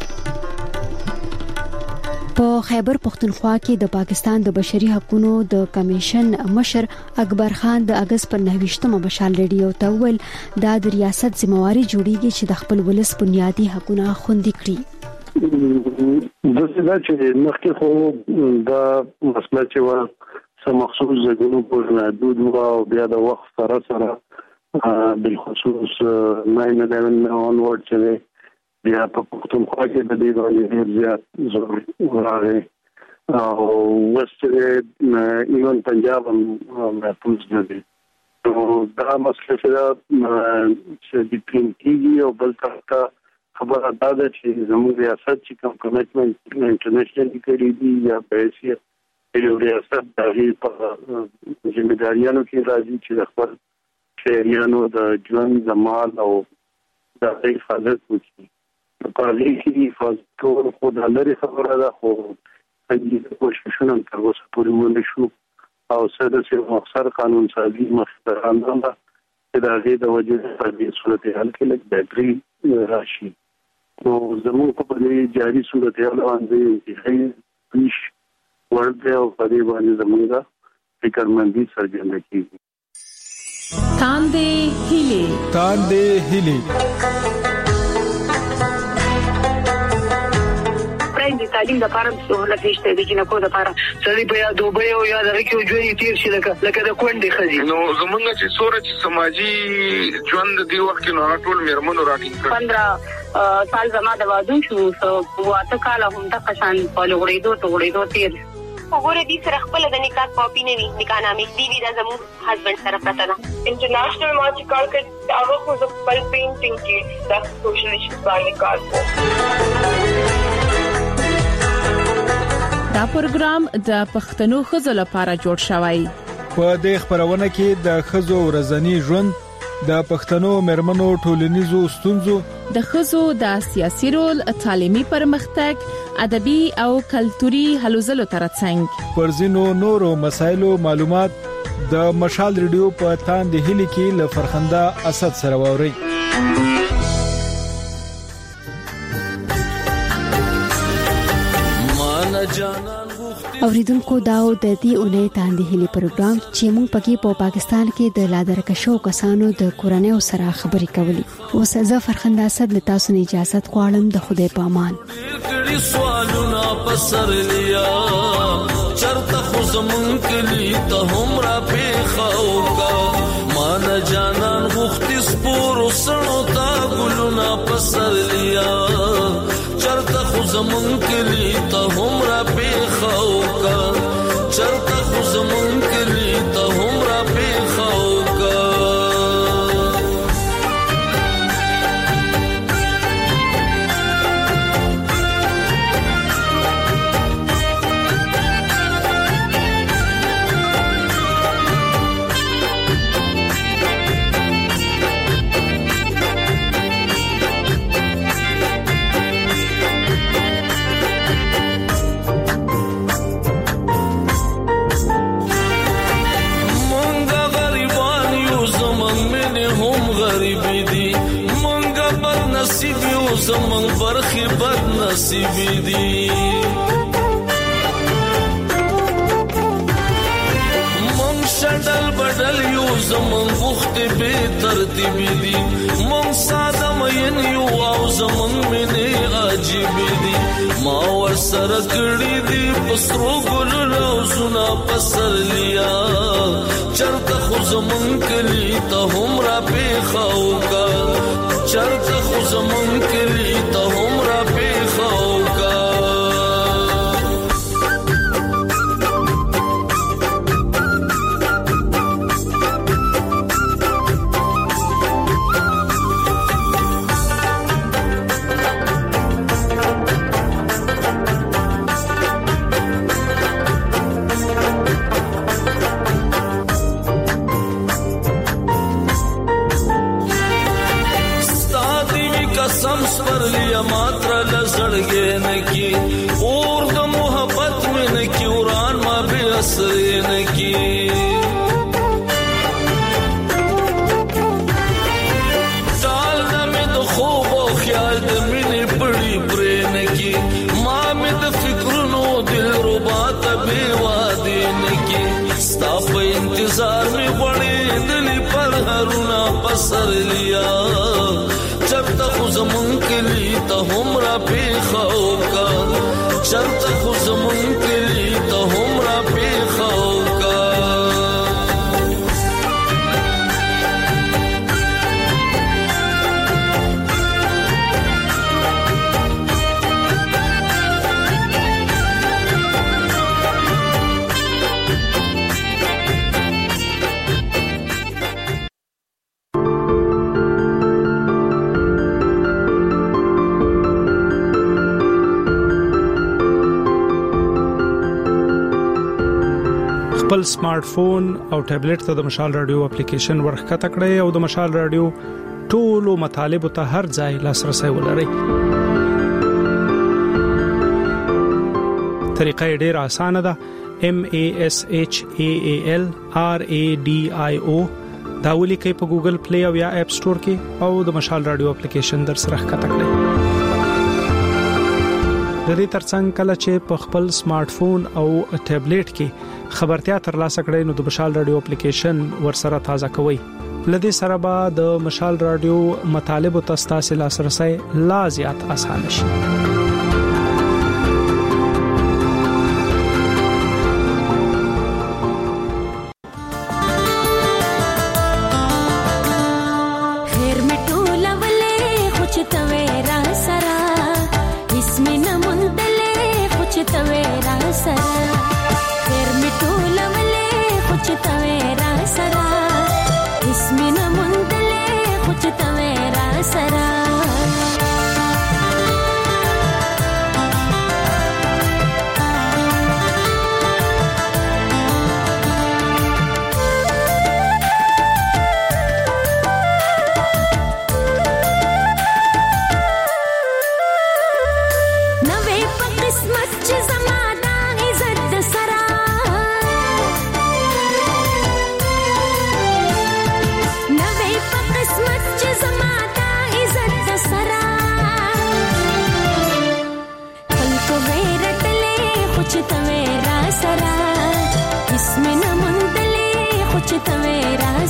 په خیبر پختونخوا کې د پاکستان د بشري حقوقو د کمیشن مشر اکبر خان د اگست پر 29مه مشال ریډیو ته ویل دا د ریاست ذمہواری جوړیږي چې د خپل ولس بنیادی حقوقونه خوندي کړي د څه چې مخکې خو دا مسله چې و سم مخصوص زګونو په محدود او بیا د وخت سره بالخصوص 9/11 اونورد چې بیا په پختونخوا کې د دې باندې ډېر زیات زور راغی او وسته ایون پنجاب هم محفوظ دي نو دا مسله چې د کینګي او بل څه خبره دا ده چې زموږ ریاست چې کوم کمیټمنټ انټرنیشنل کړی دی یا پیسې یو ریاست د په ځمېداریانو کې راځي چې خپل شهریانو د ژوند د مال او د حفاظت وکړي په دې کې فاصله خو د لري خبره ده خو دې کوششونه تر اوسه پورې ونه شو او سره چې مخسر قانون سازي مختصراً ده چې د هغې د وجې په دې صورتحال کې لږ بهتري راشي نو زموږ په دې جاري صورتحال باندې انتهایی پیش ورته او په دې باندې زموږ فکرمندي څرګنده کیږي تاندې هلي د تعلیم لپاره سہولت نشته د جنکو لپاره سړي په یاد دوبه او یاد راکې ژوند تیر شي لکه د کونډې خزي نو زمونږ چې سورج سماجی ژوند دی وخت نو ټول میرمنو راټینګ 15 سال زما د وادو شو واته کال هم د قشان په لوړېدو تیر وګوره دې سره خپل د نکاح کاپی نه وي نکاح نامې دی وی دا زمو هسبند سره پته نه انټرنیشنل مارچ کار کړ هغه خو د خپل پینټینګ کې د سوشل ایشوز باندې کار کوي دا پروګرام د پښتنو خزو لپاره جوړ شوی په دې خبرونه کې د خزو ورځنی ژوند د پښتنو مرمنو ټولنیزو ستونزو د خزو د سیاسي رول تعلیمي پرمختګ ادبي او کلتوري هلو ځلو ترڅنګ پر ځینو نورو مسایلو معلومات د مشال ریډیو په تاند هلي کې ل فرخنده اسد سره ووري. اوریدونکو داو د دې اونۍ تاندې هلي پروګرام چې موږ پکې په پاکستان کې د لادرکشو کسانو د کورنۍ سره خبرې کولې. اوس زه فرخنده اسد له تاسو نه اجازه غواړم. د خدای په امان. سوالونه پسر لیا چرته خو زمون کلی ته هم را پیخاو کا مان جانان غوختی سپور وسنو تا ګلونه پسر لیا چرته خو زمون کلی ته هم را پیخاو کا چرته خو زمون کلی ته هم را پیخاو کا زمون برخي بد نصیب دي مون شډل بدل یو زمون وخت به ترتیب دي مون ساده مین یو او زمون منه عجیب دي ما ور سره کړی دي پسرو ګل نو سنا پسر لیا چرته خو زمون کلی ته هم را پیخاو کا چرته خو زمون کلی ته هم را پیخاو کا قسم پر لیا ماترا لزړګې نکی اور د محبت مې نکی وران ما به اثر نکی ټال د مې د خوب او خیال د مینې پړې پرې نکی ما مې د فکرونو دل ربا ته به وادي نکی ستا په انتظار مې وړې دلی پر هرونه پسر لیا چرته خو زمون کلی ته هم را پیخاو کا چرته خو زمون کلی ته هم را پیخاو کا خپل سمارټ فون او ټابلیټ ته د مشال رادیو اپلیکیشن ورخکته کړئ او د مشال رادیو ټولو مطالب ته هر ځای لاسرسي ولرئ. طریقه ډېر اسانه ده. MASHALRADIO دا ولیکئ په ګوګل پلی او یا اپ سٹور کې او د مشال رادیو اپلیکیشن در سره ښکته کړئ. د دې ترڅنګ کله چې په خپل سمارټ فون او ټابلیټ کې خبرتیا ترلاسه کړئ نو د مشال رادیو اپلیکیشن ورسره تازه کوئ. لدې سره به د مشال رادیو مطالب او تاسو لاسرسي لا زیات آسان شي.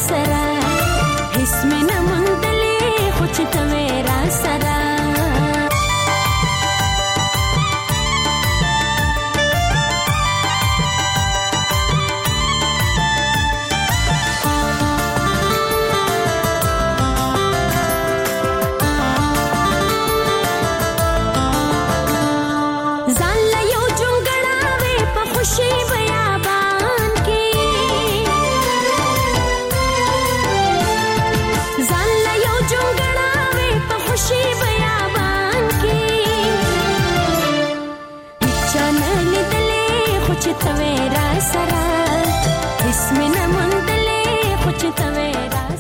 سره هیڅ مې نه مندلې خو چې ته وې را سره چې ته وې را سره هیڅ مې نه مندلې خو چې ته